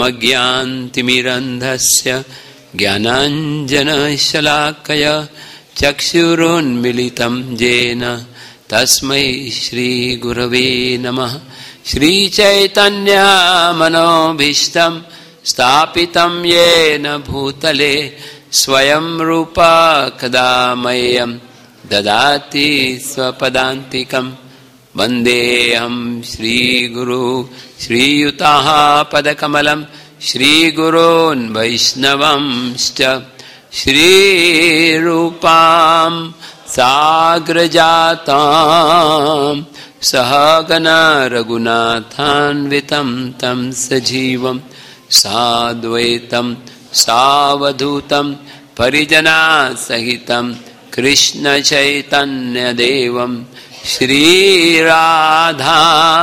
अज्ञानतिमिरन्धस्य ज्ञानाञ्जनशलाकया चक्षुरुन्मीलितं येन तस्मै श्रीगुरवे नमः। श्रीचैतन्यमनोभीष्टं स्थापितं येन भूतले स्वयं रूपा कदा मह्यं ददाति स्वपदान्तिकं। वन्देऽहं श्रीगुरु श्रीयुताः पदकमलं श्रीगुरून् वैष्णवंश्च श्रीरूपां साग्रजातां सहगना रघुनाथान्वितं तं सजीवं साद्वैतं सावधूतं परिजनासहितं कृष्णचैतन्यदेवं श्रीराधा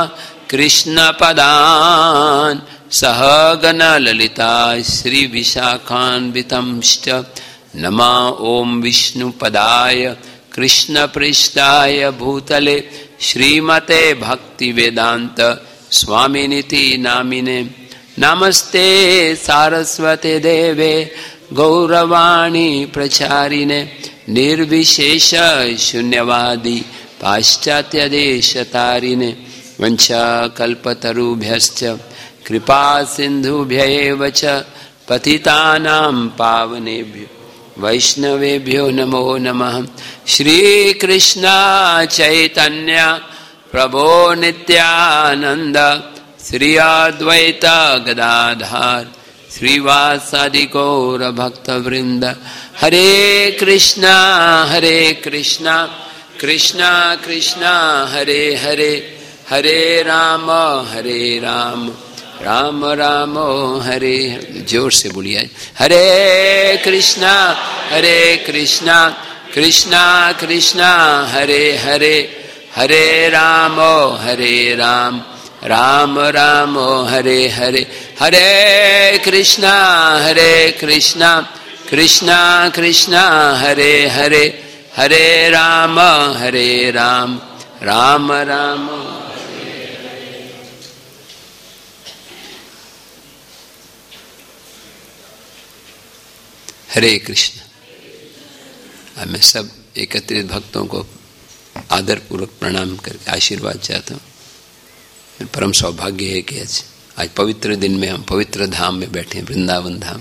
कृष्णपदान् सहगना ललिता श्रीविशाखान्वितंश्च नमा ओं विष्णुपदाय कृष्णपृष्ठाय भूतले श्रीमते भक्तिवेदांत स्वामिनिति नामिने। नमस्ते सारस्वते देवे गौरवाणी प्रचारिणे निर्विशेष शून्यवादी पाश्चात्यदेशतारिणे। वंशाकल्पतरुभ्यश्च कृपा सिन्धुभ्यैव च पतितानां पावनेभ्यो वैष्णवेभ्यो नमो नमः। श्रीकृष्ण चैतन्य प्रभो नित्यानंद श्री अद्वैत गदाधर श्रीवासादि गौर भक्तवृंद। हरे कृष्णा कृष्णा कृष्णा हरे हरे, हरे राम राम राम हरे हरे। जोर से बोलिए, हरे कृष्णा कृष्णा कृष्णा हरे हरे, हरे राम राम राम हरे हरे। हरे कृष्णा कृष्णा कृष्णा हरे हरे, हरे राम राम राम। हरे कृष्ण। अब मैं सब एकत्रित भक्तों को आदर पूर्वक प्रणाम करके आशीर्वाद चाहता हूँ। परम सौभाग्य है कि आज पवित्र दिन में हम पवित्र धाम में बैठे हैं, वृंदावन धाम।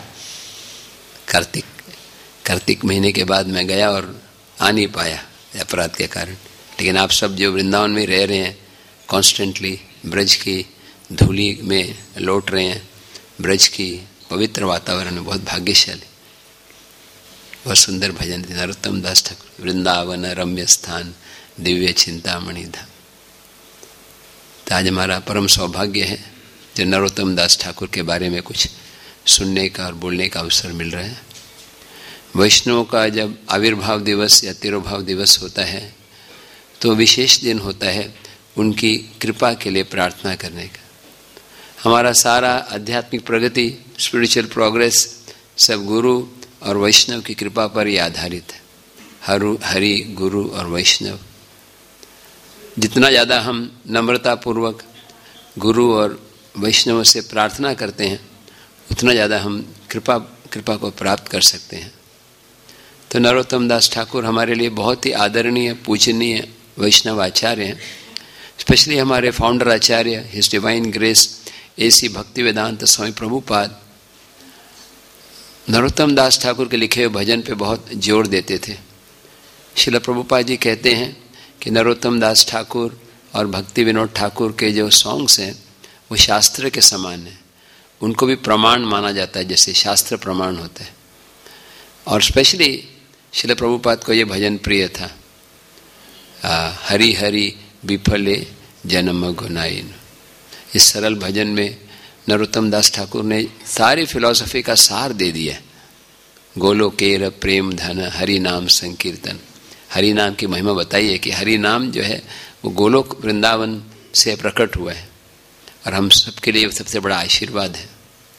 कार्तिक महीने के बाद मैं गया और आ नहीं पाया अपराध के कारण, लेकिन आप सब जो वृंदावन में रह रहे हैं, कॉन्स्टेंटली ब्रज की धूली में लौट रहे हैं, ब्रज की पवित्र वातावरण में बहुत भाग्यशाली। बहुत सुंदर भजन थे नरोत्तम दास ठाकुर। वृंदावन रम्य स्थान दिव्य चिंतामणि धाम। तो आज हमारा परम सौभाग्य है जो नरोत्तम दास ठाकुर के बारे में कुछ सुनने का और बोलने का अवसर मिल रहा है। वैष्णवों का जब आविर्भाव दिवस या तिरोभाव दिवस होता है तो विशेष दिन होता है उनकी कृपा के लिए प्रार्थना करने का। हमारा सारा आध्यात्मिक प्रगति, स्पिरिचुअल प्रोग्रेस सब गुरु और वैष्णव की कृपा पर ही आधारित है। हरि गुरु और वैष्णव, जितना ज़्यादा हम नम्रता पूर्वक गुरु और वैष्णव से प्रार्थना करते हैं उतना ज़्यादा हम कृपा को प्राप्त कर सकते हैं। तो नरोत्तम दास ठाकुर हमारे लिए बहुत ही आदरणीय पूजनीय वैष्णव आचार्य हैं। स्पेशली हमारे founder acharya his divine grace AC Bhaktivedanta Swami Prabhupada Narottam Das Thakur के लिखे हुए भजन पे बहुत जोर देते थे। श्रील प्रभुपाद जी कहते हैं कि नरोत्तम दास ठाकुर और भक्ति विनोद ठाकुर के जो सॉन्ग्स हैं वो शास्त्र के समान हैं। उनको भी प्रमाण माना जाता है जैसे शास्त्र प्रमाण होता है। और स्पेशली श्रील प्रभुपाद को ये भजन प्रिय था, हरि हरि विफले जन्म गुनाइन। इस सरल भजन में नरोत्तम दास ठाकुर ने सारी फिलॉसफी का सार दे दिया। गोलोकेर प्रेम धन हरि नाम संकीर्तन। हरि नाम की महिमा बताई है कि हरि नाम जो है वो गोलोक वृंदावन से प्रकट हुआ है और हम सबके लिए सबसे बड़ा आशीर्वाद है।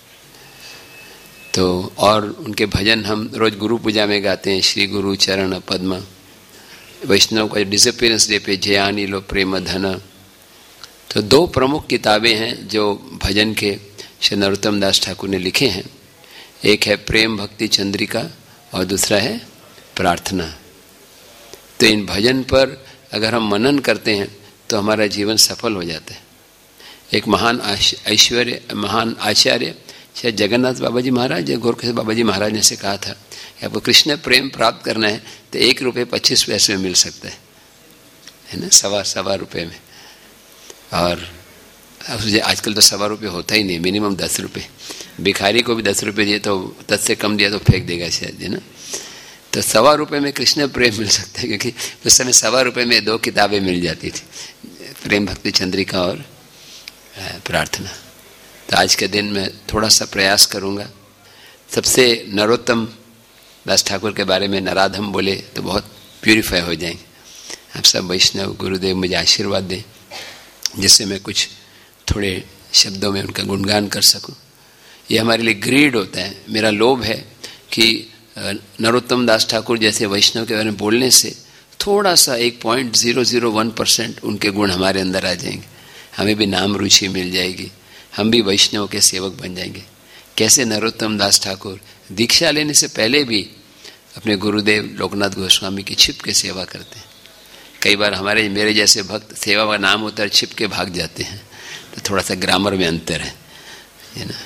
तो और उनके भजन हम रोज गुरु पूजा में गाते हैं, श्री गुरु चरण पद्म। वैष्णव का डिसअपीयरेंस डे पे जयानी लो प्रेम धन। तो दो प्रमुख किताबें हैं जो भजन के श्री नरोत्तम दास ठाकुर ने लिखे हैं। एक है प्रेम भक्ति चंद्रिका और दूसरा है प्रार्थना। तो इन भजन पर अगर हम मनन करते हैं तो हमारा जीवन सफल हो जाता है। एक महान आचार्य शायद जगन्नाथ बाबा जी महाराज या गोरखनाथ बाबा जी महाराज ने से कहा था कि आपको कृष्ण प्रेम प्राप्त करना है तो 1 रुपये 25 पैसे में मिल सकता है ना, सवा रुपये में। और आजकल तो ₹1.25 होता ही नहीं, मिनिमम 10 रुपये। भिखारी को भी 10 रुपये दिए तो 10 से कम दिया तो फेंक देगा शायद, है ना। तो ₹1.25 में कृष्ण प्रेम मिल सकता है, क्योंकि उस समय ₹1.25 में 2 किताबें मिल जाती थी, प्रेम भक्ति चंद्रिका और प्रार्थना। तो आज के दिन में थोड़ा सा प्रयास करूँगा। सबसे नरोत्तम दास ठाकुर के बारे में नराधम बोले तो बहुत प्यूरिफाई हो जाएंगे। आप सब वैष्णव गुरुदेव मुझे आशीर्वाद दें जिससे मैं कुछ थोड़े शब्दों में उनका गुणगान कर सकूं। ये हमारे लिए ग्रीड होता है, मेरा लोभ है कि नरोत्तम दास ठाकुर जैसे वैष्णव के बारे में बोलने से थोड़ा सा 1.001% उनके गुण हमारे अंदर आ जाएंगे, हमें भी नाम रुचि मिल जाएगी, हम भी वैष्णव के सेवक बन जाएंगे। कैसे नरोत्तम दास ठाकुर दीक्षा लेने से पहले भी अपने गुरुदेव लोकनाथ गोस्वामी की छिप के सेवा करते हैं। कई बार मेरे जैसे भक्त सेवा का नाम होता है छिप के भाग जाते हैं, तो थोड़ा सा ग्रामर में अंतर है ना।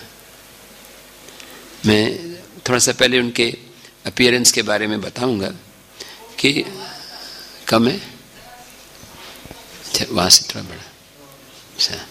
मैं थोड़ा सा पहले उनके अपीयरेंस के बारे में बताऊंगा कि कम है, वहाँ से थोड़ा बड़ा। अच्छा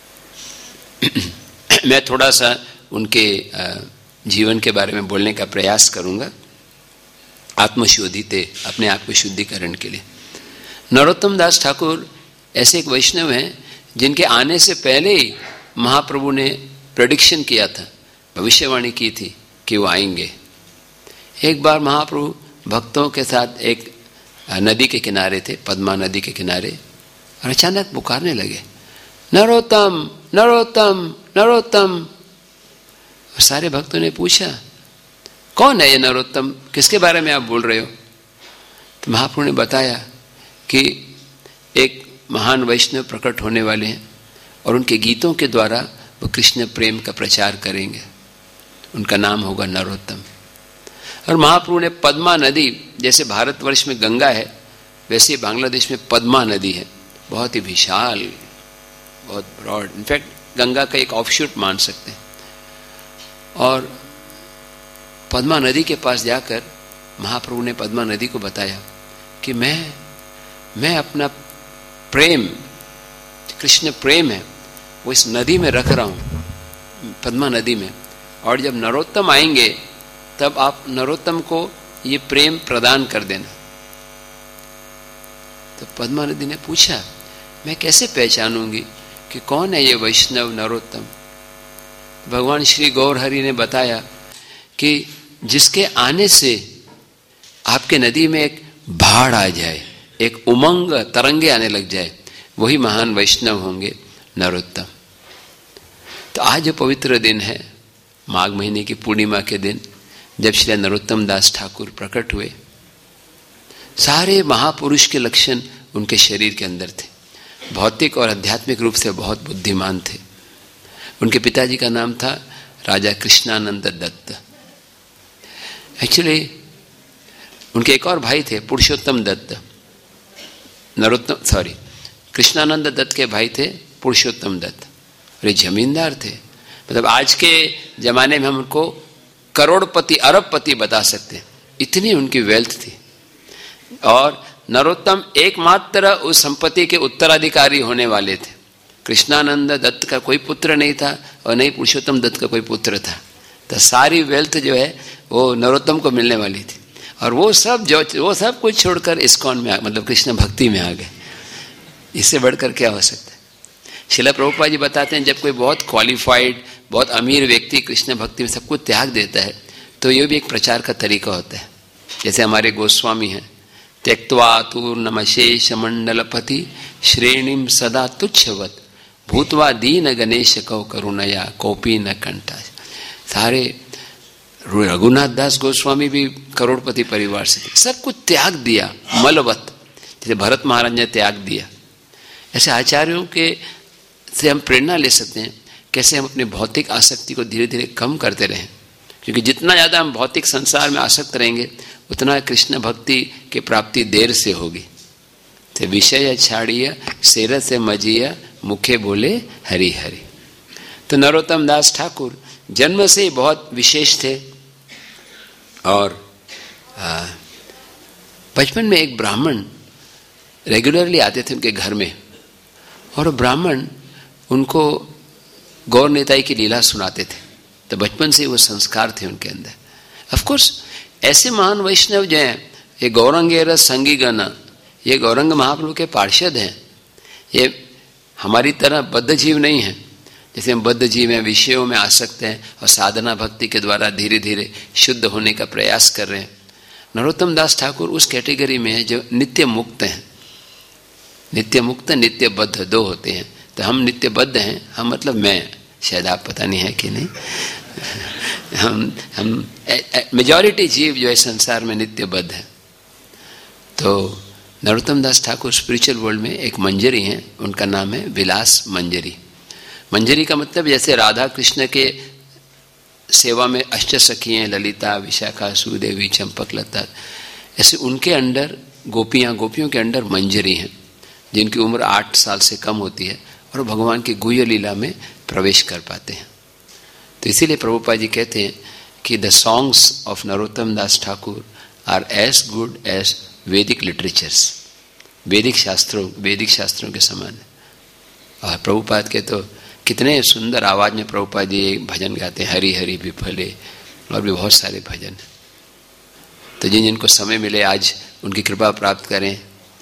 मैं थोड़ा सा उनके जीवन के बारे में बोलने का प्रयास करूंगा, आत्मशोधित, अपने आप को शुद्धिकरण के लिए। नरोत्तम दास ठाकुर ऐसे एक वैष्णव हैं जिनके आने से पहले ही महाप्रभु ने प्रेडिक्शन किया था, भविष्यवाणी की थी कि वो आएंगे। एक बार महाप्रभु भक्तों के साथ एक नदी के किनारे थे, पद्मा नदी के किनारे, और अचानक पुकारने लगे, नरोत्तम नरोत्तम नरोत्तम। सारे भक्तों ने पूछा, कौन है ये नरोत्तम, किसके बारे में आप बोल रहे हो? तो महाप्रभु ने बताया कि एक महान वैष्णव प्रकट होने वाले हैं और उनके गीतों के द्वारा वो कृष्ण प्रेम का प्रचार करेंगे, उनका नाम होगा नरोत्तम। और महाप्रभु ने पद्मा नदी, जैसे भारतवर्ष में गंगा है वैसे बांग्लादेश में पद्मा नदी है, बहुत ही विशाल, बहुत ब्रॉड, इनफैक्ट गंगा का एक ऑफशूट मान सकते हैं। और पद्मा नदी के पास जाकर महाप्रभु ने पद्मा नदी को बताया कि मैं अपना प्रेम, कृष्ण प्रेम है, वो इस नदी में रख रहा हूँ, पद्मा नदी में, और जब नरोत्तम आएंगे तब आप नरोत्तम को ये प्रेम प्रदान कर देना। तो पद्मा नदी ने पूछा, मैं कैसे पहचानूंगी कि कौन है ये वैष्णव नरोत्तम? भगवान श्री गौर हरि ने बताया कि जिसके आने से आपके नदी में एक बाढ़ आ जाए, एक उमंग तरंगे आने लग जाए, वही महान वैष्णव होंगे नरोत्तम। तो आज जो पवित्र दिन है, माघ महीने की पूर्णिमा के दिन, जब श्री नरोत्तम दास ठाकुर प्रकट हुए, सारे महापुरुष के लक्षण उनके शरीर के अंदर थे। भौतिक और आध्यात्मिक रूप से बहुत बुद्धिमान थे। उनके पिताजी का नाम था राजा कृष्णानंद दत्त। एक्चुअली उनके एक और भाई थे, पुरुषोत्तम दत्त। कृष्णानंद दत्त के भाई थे पुरुषोत्तम दत्त, और ये जमींदार थे। मतलब आज के जमाने में हम उनको करोड़पति अरबपति बता सकते हैं, इतनी उनकी वेल्थ थी। और नरोत्तम एकमात्र उस संपत्ति के उत्तराधिकारी होने वाले थे। कृष्णानंद दत्त का कोई पुत्र नहीं था और नहीं पुरुषोत्तम दत्त का कोई पुत्र था। तो सारी वेल्थ जो है वो नरोत्तम को मिलने वाली थी। और वो सब कुछ छोड़कर इस्कॉन में मतलब कृष्ण भक्ति में आ गए। इससे बढ़कर क्या हो सकता है? श्रील प्रभुपाद जी बताते हैं, जब कोई बहुत क्वालिफाइड, बहुत अमीर व्यक्ति कृष्ण भक्ति में सब कुछ त्याग देता है तो ये भी एक प्रचार का तरीका होता है। जैसे हमारे गोस्वामी हैं, त्यक्त्वा तूर्णमशेष मंडलपति श्रेणीम सदा तुच्छवत भूतवा दीन गणेश कौ करुणया कौपी न कंठा। सारे रघुनाथ दास गोस्वामी भी करोड़पति परिवार से थे, सब कुछ त्याग दिया मलवत, जैसे भरत महाराज ने त्याग दिया। ऐसे आचार्यों के से हम प्रेरणा ले सकते हैं कैसे हम अपनी भौतिक आसक्ति को धीरे धीरे कम करते रहें, क्योंकि जितना ज़्यादा हम भौतिक संसार में आसक्त रहेंगे उतना कृष्ण भक्ति की प्राप्ति देर से होगी। तो विषय छाड़िया सेरत से मजिया मुखे बोले हरि हरि। तो नरोत्तम दास ठाकुर जन्म से ही बहुत विशेष थे। और बचपन में एक ब्राह्मण रेगुलरली आते थे उनके घर में, और ब्राह्मण उनको गौर नेताई की लीला सुनाते थे। तो बचपन से वो संस्कार थे उनके अंदर। ऑफ कोर्स ऐसे महान वैष्णव जो हैं, ये गौरंगेर संगीगण, ये गौरंग महाप्रभु के पार्षद हैं। ये हमारी तरह बद्ध जीव नहीं हैं। जैसे हम बद्ध जीव हैं, विषयों में आसक्त हैं और साधना भक्ति के द्वारा धीरे धीरे शुद्ध होने का प्रयास कर रहे हैं। नरोत्तम दास ठाकुर उस कैटेगरी में है जो नित्य मुक्त हैं। नित्य मुक्त, नित्य बद्ध दो होते हैं। तो हम नित्य बद्ध हैं, हम मतलब मैं, शायद आप पता नहीं है कि नहीं, हम मेजॉरिटी जीव जो है संसार में नित्य बद्ध है। तो नरोत्तम दास ठाकुर स्पिरिचुअल वर्ल्ड में एक मंजरी हैं, उनका नाम है विलास मंजरी। मंजरी का मतलब जैसे राधा कृष्ण के सेवा में अष्ट सखी हैं, ललिता, विशाखा, सुदेवी, चंपकलता, ऐसे उनके अंडर गोपियाँ, गोपियों के अंडर मंजरी हैं जिनकी उम्र 8 साल से कम होती है और भगवान की गुह्य लीला में प्रवेश कर पाते हैं। तो इसीलिए प्रभुपाद जी कहते हैं कि the songs of Narottam Das Thakur are as good as Vedic literatures. वैदिक शास्त्रों के समान है। और प्रभुपाद के तो कितने सुंदर आवाज में प्रभुपाद जी भजन गाते हैं, हरि हरि विफले, और भी बहुत सारे भजन। तो जिनको समय मिले आज उनकी कृपा प्राप्त करें।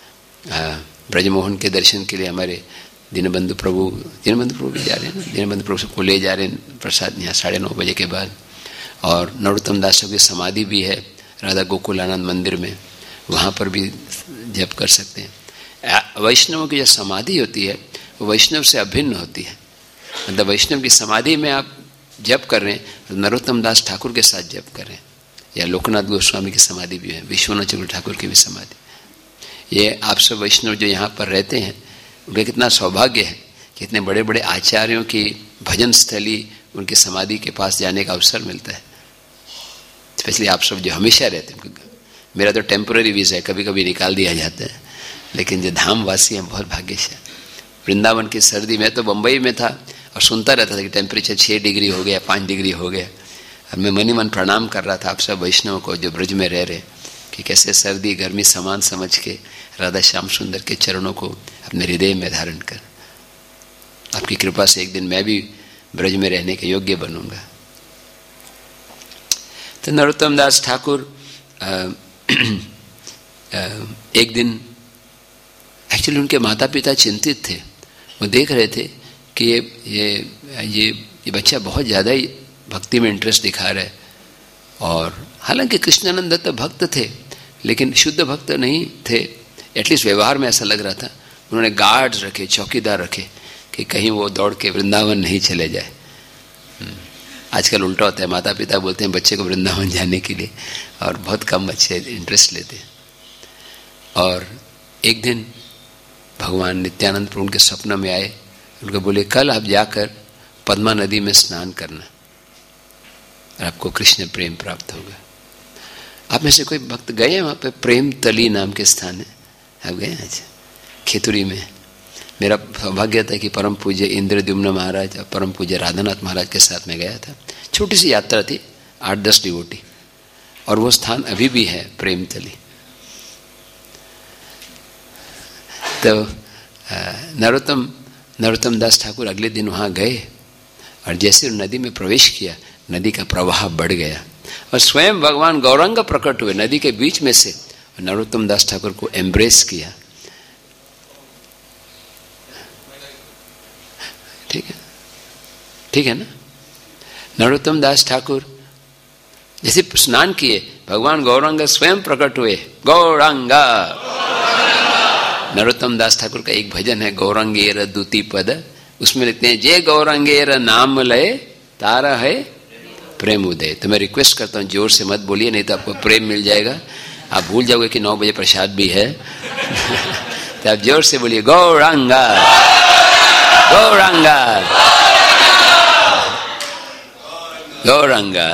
ब्रजमोहन के दर्शन के लिए हमारे दीनबंधु प्रभु भी जा रहे हैं ना, दीनबंधु प्रभु सबको ले जा रहे हैं प्रसाद यहाँ 9:30 बजे के बाद। और नरोत्तम दास की समाधि भी है राधा गोकुल आनंद मंदिर में, वहाँ पर भी जप कर सकते हैं। वैष्णवों की जो समाधि होती है वो वैष्णव से अभिन्न होती है। मतलब वैष्णव की समाधि में आप जप कर रहे हैं तो नरोत्तम दास ठाकुर के साथ जप कर रहे हैं। या लोकनाथ गोस्वामी की समाधि भी है, विश्वनाथ चक्रवर्ती ठाकुर की भी समाधि। ये आप सब वैष्णव जो यहाँ पर रहते हैं उनका कितना सौभाग्य है कि इतने बड़े बड़े आचार्यों की भजन स्थली उनकी समाधि के पास जाने का अवसर मिलता है। स्पेशली आप सब जो हमेशा रहते हैं। मेरा तो टेम्पोररी वीज़ा है, कभी कभी निकाल दिया जाता है, लेकिन जो धामवासी हैं बहुत भाग्यशाली। वृंदावन की सर्दी में तो बम्बई में था और सुनता रहता था कि टेम्परेचर 6 डिग्री हो गया, 5 डिग्री हो गया। और मैं मन ही मन प्रणाम कर रहा था आप सब वैष्णव को जो ब्रज में रह रहे, कि कैसे सर्दी गर्मी समान समझ के राधा श्याम सुंदर के चरणों को अपने हृदय में धारण कर। आपकी कृपा से एक दिन मैं भी ब्रज में रहने के योग्य बनूंगा। तो नरोत्तम दास ठाकुर एक दिन, एक्चुअली उनके माता पिता चिंतित थे। वो देख रहे थे कि ये बच्चा बहुत ज़्यादा ही भक्ति में इंटरेस्ट दिखा रहा है। और हालांकि कृष्णानंद दत्त भक्त थे लेकिन शुद्ध भक्त नहीं थे, एटलीस्ट व्यवहार में ऐसा लग रहा था। उन्होंने गार्ड्स रखे, चौकीदार रखे कि कहीं वो दौड़ के वृंदावन नहीं चले जाए। आजकल उल्टा होता है, माता पिता बोलते हैं बच्चे को वृंदावन जाने के लिए और बहुत कम बच्चे इंटरेस्ट लेते हैं। और एक दिन भगवान नित्यानंद प्रभु उनके स्वप्न में आए, उनको बोले कल आप जाकर पद्मा नदी में स्नान करना और आपको कृष्ण प्रेम प्राप्त होगा। आप में से कोई भक्त गए हैं वहाँ पे? प्रेम तली नाम के स्थान है, आप गए हैं? अच्छा, खेतुरी में। मेरा सौभाग्य था कि परम पूज्य इंद्रद्युम्न महाराज और परम पूज्य राधानाथ महाराज के साथ में गया था। छोटी सी यात्रा थी, 8-10 डिवोटी, और वो स्थान अभी भी है प्रेम तली। तो नरोत्तम दास ठाकुर अगले दिन वहाँ गए और जैसे नदी में प्रवेश किया, नदी का प्रवाह बढ़ गया और स्वयं भगवान गौरंग प्रकट हुए नदी के बीच में से, नरोत्तम दास ठाकुर को एम्ब्रेस किया। ठीक है ना? नरोत्तम दास ठाकुर जैसे स्नान किए, भगवान गौरंग स्वयं प्रकट हुए। गौरंगा, नरोत्तम दास ठाकुर का एक भजन है गौरंगेर दूती पद, उसमें लिखते हैं जय गौरंगेर नाम लय तारा है प्रेम उदय। तो मैं रिक्वेस्ट करता हूँ जोर से मत बोलिए, नहीं तो आपको प्रेम मिल जाएगा, आप भूल जाओगे कि 9 बजे प्रसाद भी है। तो आप जोर से बोलिए गौरंगा गौरंगा गौरंगा।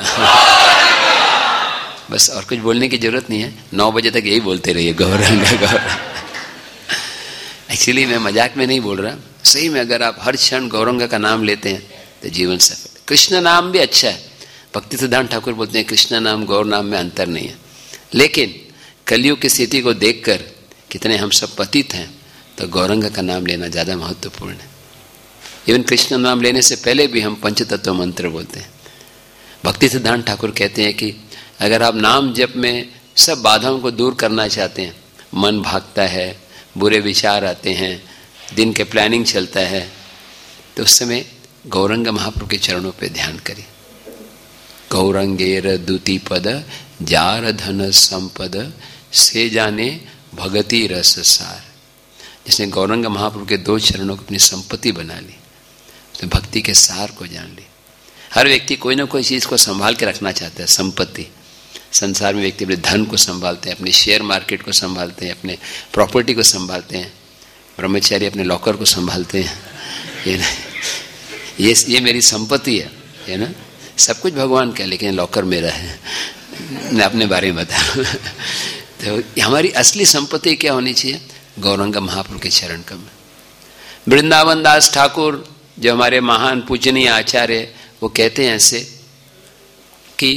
बस और कुछ बोलने की जरूरत नहीं है, 9 बजे तक यही बोलते रहिए, गौरंगा गौरंगा। एक्चुअली मैं मजाक में नहीं बोल रहा, सही में अगर आप हर क्षण गौरंगा का नाम लेते हैं तो जीवन सफल। कृष्ण नाम भी अच्छा है, भक्ति सिद्धांत ठाकुर बोलते हैं कृष्ण नाम गौर नाम में अंतर नहीं है, लेकिन कलयुग की स्थिति को देखकर कितने हम सब पतित हैं, तो गौरंगा का नाम लेना ज़्यादा महत्वपूर्ण है। इवन कृष्ण नाम लेने से पहले भी हम पंचतत्व मंत्र बोलते हैं। भक्ति सिद्धांत ठाकुर कहते हैं कि अगर आप नाम जप में सब बाधाओं को दूर करना चाहते हैं, मन भागता है, बुरे विचार आते हैं, दिन के प्लानिंग चलता है, तो उस समय गौरंग महाप्रभु के चरणों पे ध्यान करिए। गौरंगेर दूती पद जार धन संपद से जाने भगति रस सार। जिसने गौरंग महाप्रभु के 2 चरणों को अपनी संपत्ति बना ली तो भक्ति के सार को जान ली। हर व्यक्ति कोई ना कोई चीज़ को संभाल के रखना चाहता है, संपत्ति। संसार में व्यक्ति अपने धन को संभालते हैं, अपने शेयर मार्केट को संभालते हैं, अपने प्रॉपर्टी को संभालते हैं, ब्रह्मचारी अपने लॉकर को संभालते हैं। ये मेरी संपत्ति है ना, सब कुछ भगवान का, लेकिन लॉकर मेरा है। मैं अपने बारे में बता रहा हूँ। तो हमारी असली संपत्ति क्या होनी चाहिए? गौरंग महाप्रभु के चरण कमल। वृंदावन दास ठाकुर जो हमारे महान पूजनीय आचार्य, वो कहते हैं ऐसे कि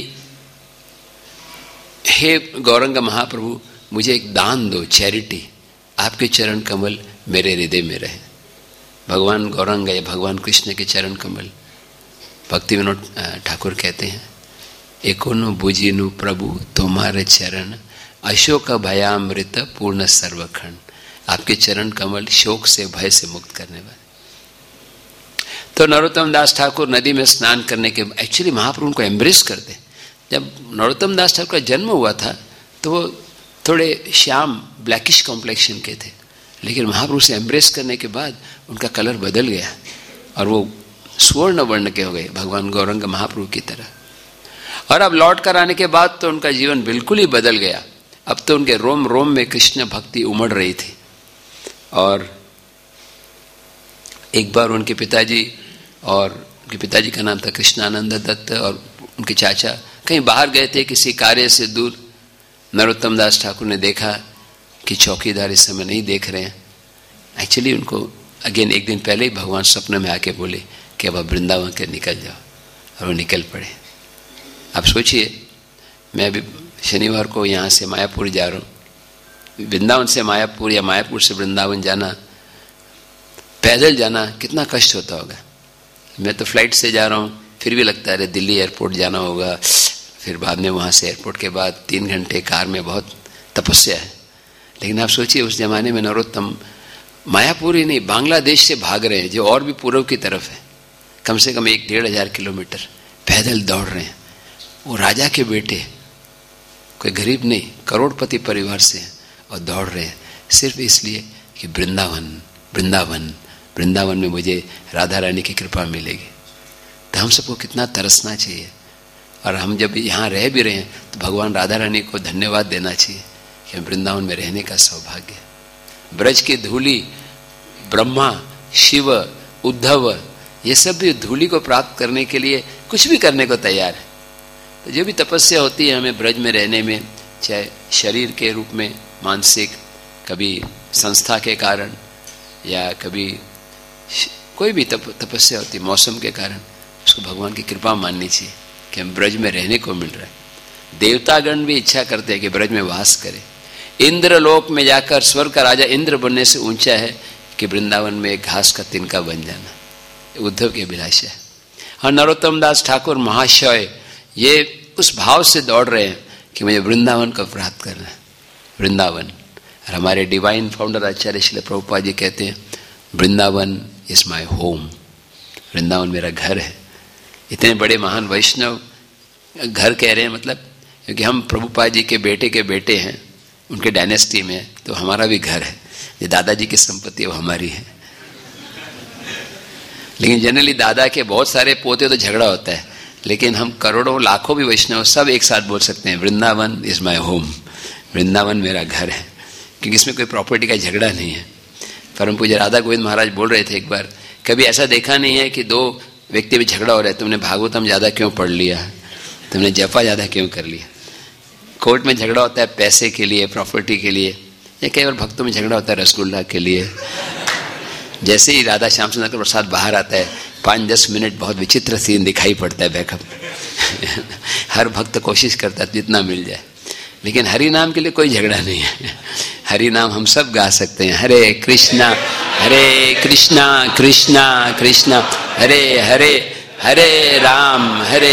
हे गौरंग महाप्रभु, मुझे एक दान दो, चैरिटी, आपके चरण कमल मेरे हृदय में रहे। भगवान गौरंग या भगवान कृष्ण के चरण कमल। भक्ति विनोद ठाकुर कहते हैं, एकोनु बुझिनु प्रभु तुम्हारे चरण, अशोक भयामृत पूर्ण सर्वखंड। आपके चरण कमल शोक से, भय से मुक्त करने वाले। तो नरोत्तम दास ठाकुर नदी में स्नान करने के, एक्चुअली महाप्रभु को एम्ब्रेस करते। जब नरोत्तम दास ठाकुर का जन्म हुआ था तो वो थोड़े श्याम ब्लैकिश कॉम्प्लेक्शन के थे, लेकिन महाप्रभु से एम्ब्रेस करने के बाद उनका कलर बदल गया और वो स्वर्ण वर्ण के हो गए, भगवान गौरंग महाप्रभु की तरह। और अब लौट कर आने के बाद तो उनका जीवन बिल्कुल ही बदल गया। अब तो उनके रोम रोम में कृष्ण भक्ति उमड़ रही थी। और एक बार उनके पिताजी, और उनके पिताजी का नाम था कृष्णानंद दत्त, और उनके चाचा कहीं बाहर गए थे किसी कार्य से दूर। नरोत्तम दास ठाकुर ने देखा कि चौकीदार इस समय नहीं देख रहे हैं। एक्चुअली उनको अगेन एक दिन पहले ही भगवान सपने में आके बोले कि अब आप वृंदावन के निकल जाओ, और वो निकल पड़े। आप सोचिए, मैं अभी शनिवार को यहाँ से मायापुर जा रहा हूँ। वृंदावन से मायापुर या मायापुर से वृंदावन जाना, पैदल जाना कितना कष्ट होता होगा। मैं तो फ्लाइट से जा रहा हूँ, फिर भी लगता है दिल्ली एयरपोर्ट जाना होगा, फिर बाद में वहाँ से एयरपोर्ट के बाद 3 घंटे कार में, बहुत तपस्या है। लेकिन आप सोचिए उस जमाने में नरोत्तम मायापुर ही नहीं, बांग्लादेश से भाग रहे हैं जो और भी पूर्व की तरफ है, कम से कम 1-1.5 किलोमीटर पैदल दौड़ रहे हैं। वो राजा के बेटे, कोई गरीब नहीं, करोड़पति परिवार से हैं, और दौड़ रहे हैं सिर्फ इसलिए कि वृंदावन वृंदावन वृंदावन में मुझे राधा रानी की कृपा मिलेगी। तो हम सबको कितना तरसना चाहिए। और हम जब यहाँ रह भी रहे हैं तो भगवान राधा रानी को धन्यवाद देना चाहिए कि वृंदावन में रहने का सौभाग्य। ब्रज की धूली, ब्रह्मा, शिव, उद्धव, ये सब भी धूली को प्राप्त करने के लिए कुछ भी करने को तैयार है। तो जो भी तपस्या होती है हमें ब्रज में रहने में, चाहे शरीर के रूप में, मानसिक, कभी संस्था के कारण, या कभी कोई भी तपस्या होती है मौसम के कारण, उसको भगवान की कृपा माननी चाहिए कि हम ब्रज में रहने को मिल रहा है। देवतागण भी इच्छा करते हैं कि ब्रज में वास करें। इंद्र लोक में जाकर स्वर्ग का राजा इंद्र बनने से ऊंचा है कि वृंदावन में एक घास का तिनका बन जाना। उद्धव की अभिलाषा है। और नरोत्तम दास ठाकुर महाशय ये उस भाव से दौड़ रहे हैं कि मुझे वृंदावन को प्राप्त करना है, वृंदावन। और हमारे डिवाइन फाउंडर आचार्य श्रील प्रभुपाद जी कहते हैं, Vrindavan is my home, Vrindavan मेरा घर है। इतने बड़े महान वैष्णव घर कह रहे हैं, मतलब क्योंकि हम प्रभुपाद जी के बेटे हैं, उनके डायनेस्टी में, तो हमारा भी घर है। ये दादाजी की संपत्ति वो हमारी है। लेकिन जनरली दादा के बहुत सारे पोते तो झगड़ा होता है, लेकिन हम करोड़ों लाखों भी वैष्णव सब एक साथ बोल सकते हैं, Vrindavan is my home, Vrindavan मेरा घर है, क्योंकि इसमें कोई प्रॉपर्टी का झगड़ा नहीं है। परम पूज्य राधा गोविंद महाराज बोल रहे थे एक बार, कभी ऐसा देखा नहीं है कि 2 व्यक्ति भी झगड़ा हो रहा है, तुमने भागवतम ज़्यादा क्यों पढ़ लिया, तुमने जपा ज़्यादा क्यों कर लिया। कोर्ट में झगड़ा होता है पैसे के लिए, प्रॉपर्टी के लिए, या कई बार भक्तों में झगड़ा होता है रसगुल्ला के लिए। जैसे ही राधा श्याम सुंदर प्रसाद बाहर आता है 5-10 मिनट बहुत विचित्र सीन दिखाई पड़ता है बैकअप। हर भक्त कोशिश करता है जितना मिल जाए, लेकिन हरि नाम के लिए कोई झगड़ा नहीं है। हरि नाम हम सब गा सकते हैं, हरे कृष्णा कृष्णा कृष्णा हरे हरे, हरे राम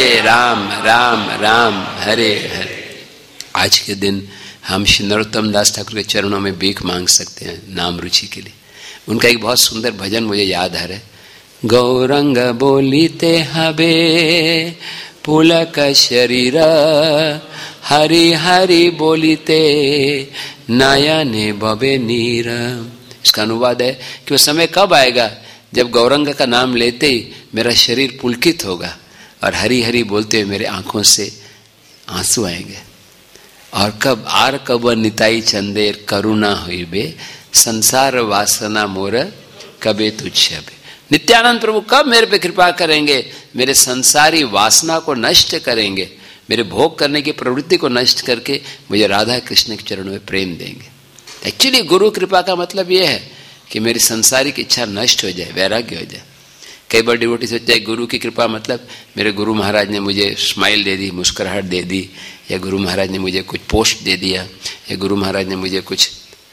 राम राम हरे हरे। आज के दिन हम श्री नरोत्तम दास ठाकुर के चरणों में भीख मांग सकते हैं नाम रुचि के लिए। उनका एक बहुत सुंदर भजन मुझे याद आ रहा है। गौरंग बोलिते हबे पुलक शरीर, हरि हरि बोलिते नयने बबे नीर। इसका अनुवाद है कि वो समय कब आएगा जब गौरंग का नाम लेते ही मेरा शरीर पुलकित होगा और हरि हरि बोलते हुए मेरे आंखों से आंसू आएंगे। और कब आर कब निताई चंदेर करुणा हुई बे, संसार वासना मोर कबे तुच्छबे। नित्यानंद प्रभु कब मेरे पे कृपा करेंगे, मेरे संसारी वासना को नष्ट करेंगे, मेरे भोग करने की प्रवृत्ति को नष्ट करके मुझे राधा कृष्ण के चरणों में प्रेम देंगे। एक्चुअली गुरु कृपा का मतलब यह है कि मेरी संसारिक इच्छा नष्ट हो जाए, वैराग्य हो जाए। कई बार डिवोटी सोचता है गुरु की कृपा मतलब मेरे गुरु महाराज ने मुझे स्माइल दे दी, मुस्कुराहट दे दी, या गुरु महाराज ने मुझे कुछ पोस्ट दे दिया, या गुरु महाराज ने मुझे कुछ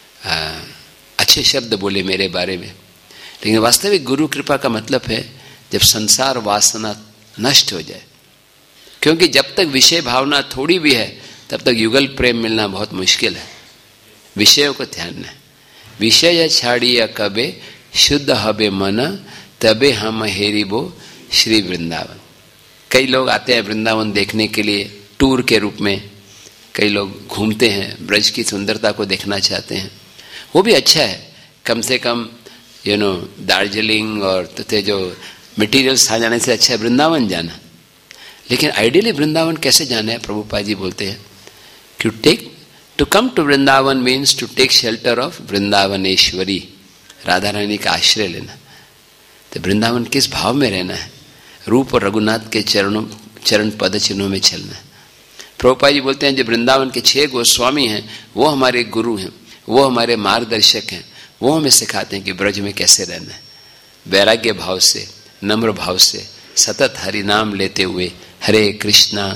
अच्छे शब्द बोले मेरे बारे में। लेकिन वास्तविक गुरु कृपा का मतलब है जब संसार वासना नष्ट हो जाए। क्योंकि जब तक विषय भावना थोड़ी भी है तब तक युगल प्रेम मिलना बहुत मुश्किल है। विषयों को ध्यान है, विषय छाड़िया कबे शुद्ध हबे मन, तबे हम हेरिबो श्री वृंदावन। कई लोग आते हैं वृंदावन देखने के लिए टूर के रूप में, कई लोग घूमते हैं, ब्रज की सुंदरता को देखना चाहते हैं, वो भी अच्छा है। कम से कम दार्जिलिंग और तथे जो मटीरियल्स आ जाने से अच्छा है वृंदावन जाना। लेकिन आइडियली वृंदावन कैसे जाना है, प्रभुपाद जी बोलते हैं कि to come to Vrindavan means to take shelter of Vrindavaneshwari, Radha Rani का आश्रय लेना। तो वृंदावन किस भाव में रहना है, रूप और रघुनाथ के चरण पद चिन्हों में चलना है। प्रभुपाद जी बोलते हैं जो वृंदावन के 6 गोस्वामी हैं वो हमारे गुरु हैं, वो हमारे मार्गदर्शक हैं, वो हमें सिखाते हैं कि ब्रज में कैसे रहना है। वैराग्य भाव से, नम्र भाव से सतत हरि नाम लेते हुए हरे कृष्ण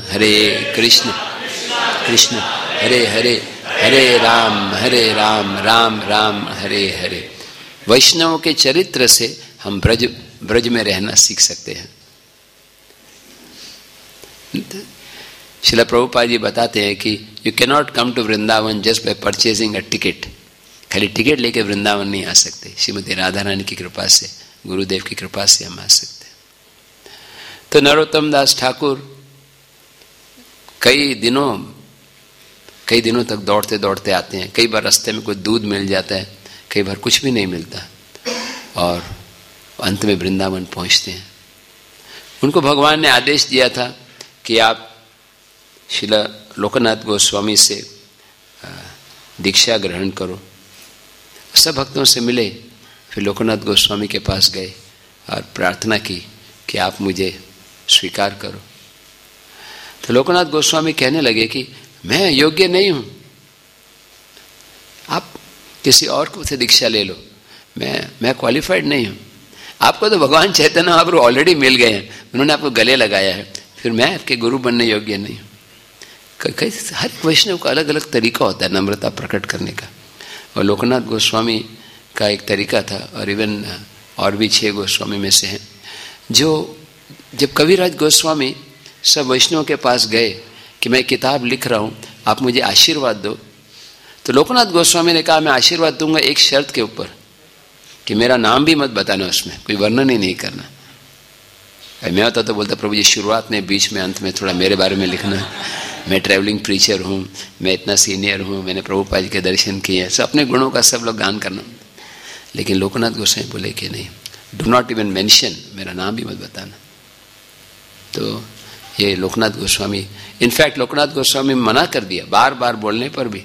कृष्ण हरे हरे, हरे राम राम राम हरे हरे। वैष्णव के चरित्र से हम ब्रज में रहना सीख सकते हैं। श्रील प्रभुपाद जी बताते हैं कि you can not come to Vrindavan just by purchasing a ticket. खाली टिकट लेके वृंदावन नहीं आ सकते, श्रीमती राधा रानी की कृपा से, गुरुदेव की कृपा से हम आ सकते हैं। तो नरोत्तम दास ठाकुर कई दिनों तक दौड़ते दौड़ते आते हैं। कई बार रास्ते में कोई दूध मिल जाता है, कई बार कुछ भी नहीं मिलता, और अंत में वृंदावन पहुंचते हैं। उनको भगवान ने आदेश दिया था कि आप श्रील लोकनाथ गोस्वामी से दीक्षा ग्रहण करो। सब भक्तों से मिले, फिर लोकनाथ गोस्वामी के पास गए और प्रार्थना की कि आप मुझे स्वीकार करो। तो लोकनाथ गोस्वामी कहने लगे कि मैं योग्य नहीं हूं, आप किसी और को से दीक्षा ले लो, मैं क्वालिफाइड नहीं हूं। आपको तो भगवान चैतन्य महाप्रभु ऑलरेडी मिल गए हैं, उन्होंने आपको गले लगाया है, फिर मैं आपके गुरु बनने योग्य नहीं हूं। हर वैष्णव का अलग अलग तरीका होता है नम्रता प्रकट करने का, और लोकनाथ गोस्वामी का एक तरीका था, और इवन और भी 6 गोस्वामी में से हैं जो, जब कविराज गोस्वामी सब वैष्णव के पास गए कि मैं किताब लिख रहा हूं, आप मुझे आशीर्वाद दो, तो लोकनाथ गोस्वामी ने कहा मैं आशीर्वाद दूंगा एक शर्त के ऊपर कि मेरा नाम भी मत बताना, उसमें कोई वर्णन ही नहीं करना। मैं होता तो बोलता प्रभु जी शुरुआत में, बीच में, अंत में थोड़ा मेरे बारे में लिखना, मैं ट्रैवलिंग प्रीचर हूँ, मैं इतना सीनियर हूँ, मैंने प्रभुपाद जी के दर्शन किए हैं, सब अपने गुणों का सब लोग गान करना। लेकिन लोकनाथ गोस्वामी बोले कि नहीं, डू नॉट इवन मेंशन, मेरा नाम भी मत बताना। तो ये लोकनाथ गोस्वामी, इनफैक्ट लोकनाथ गोस्वामी मना कर दिया बार बार बोलने पर भी।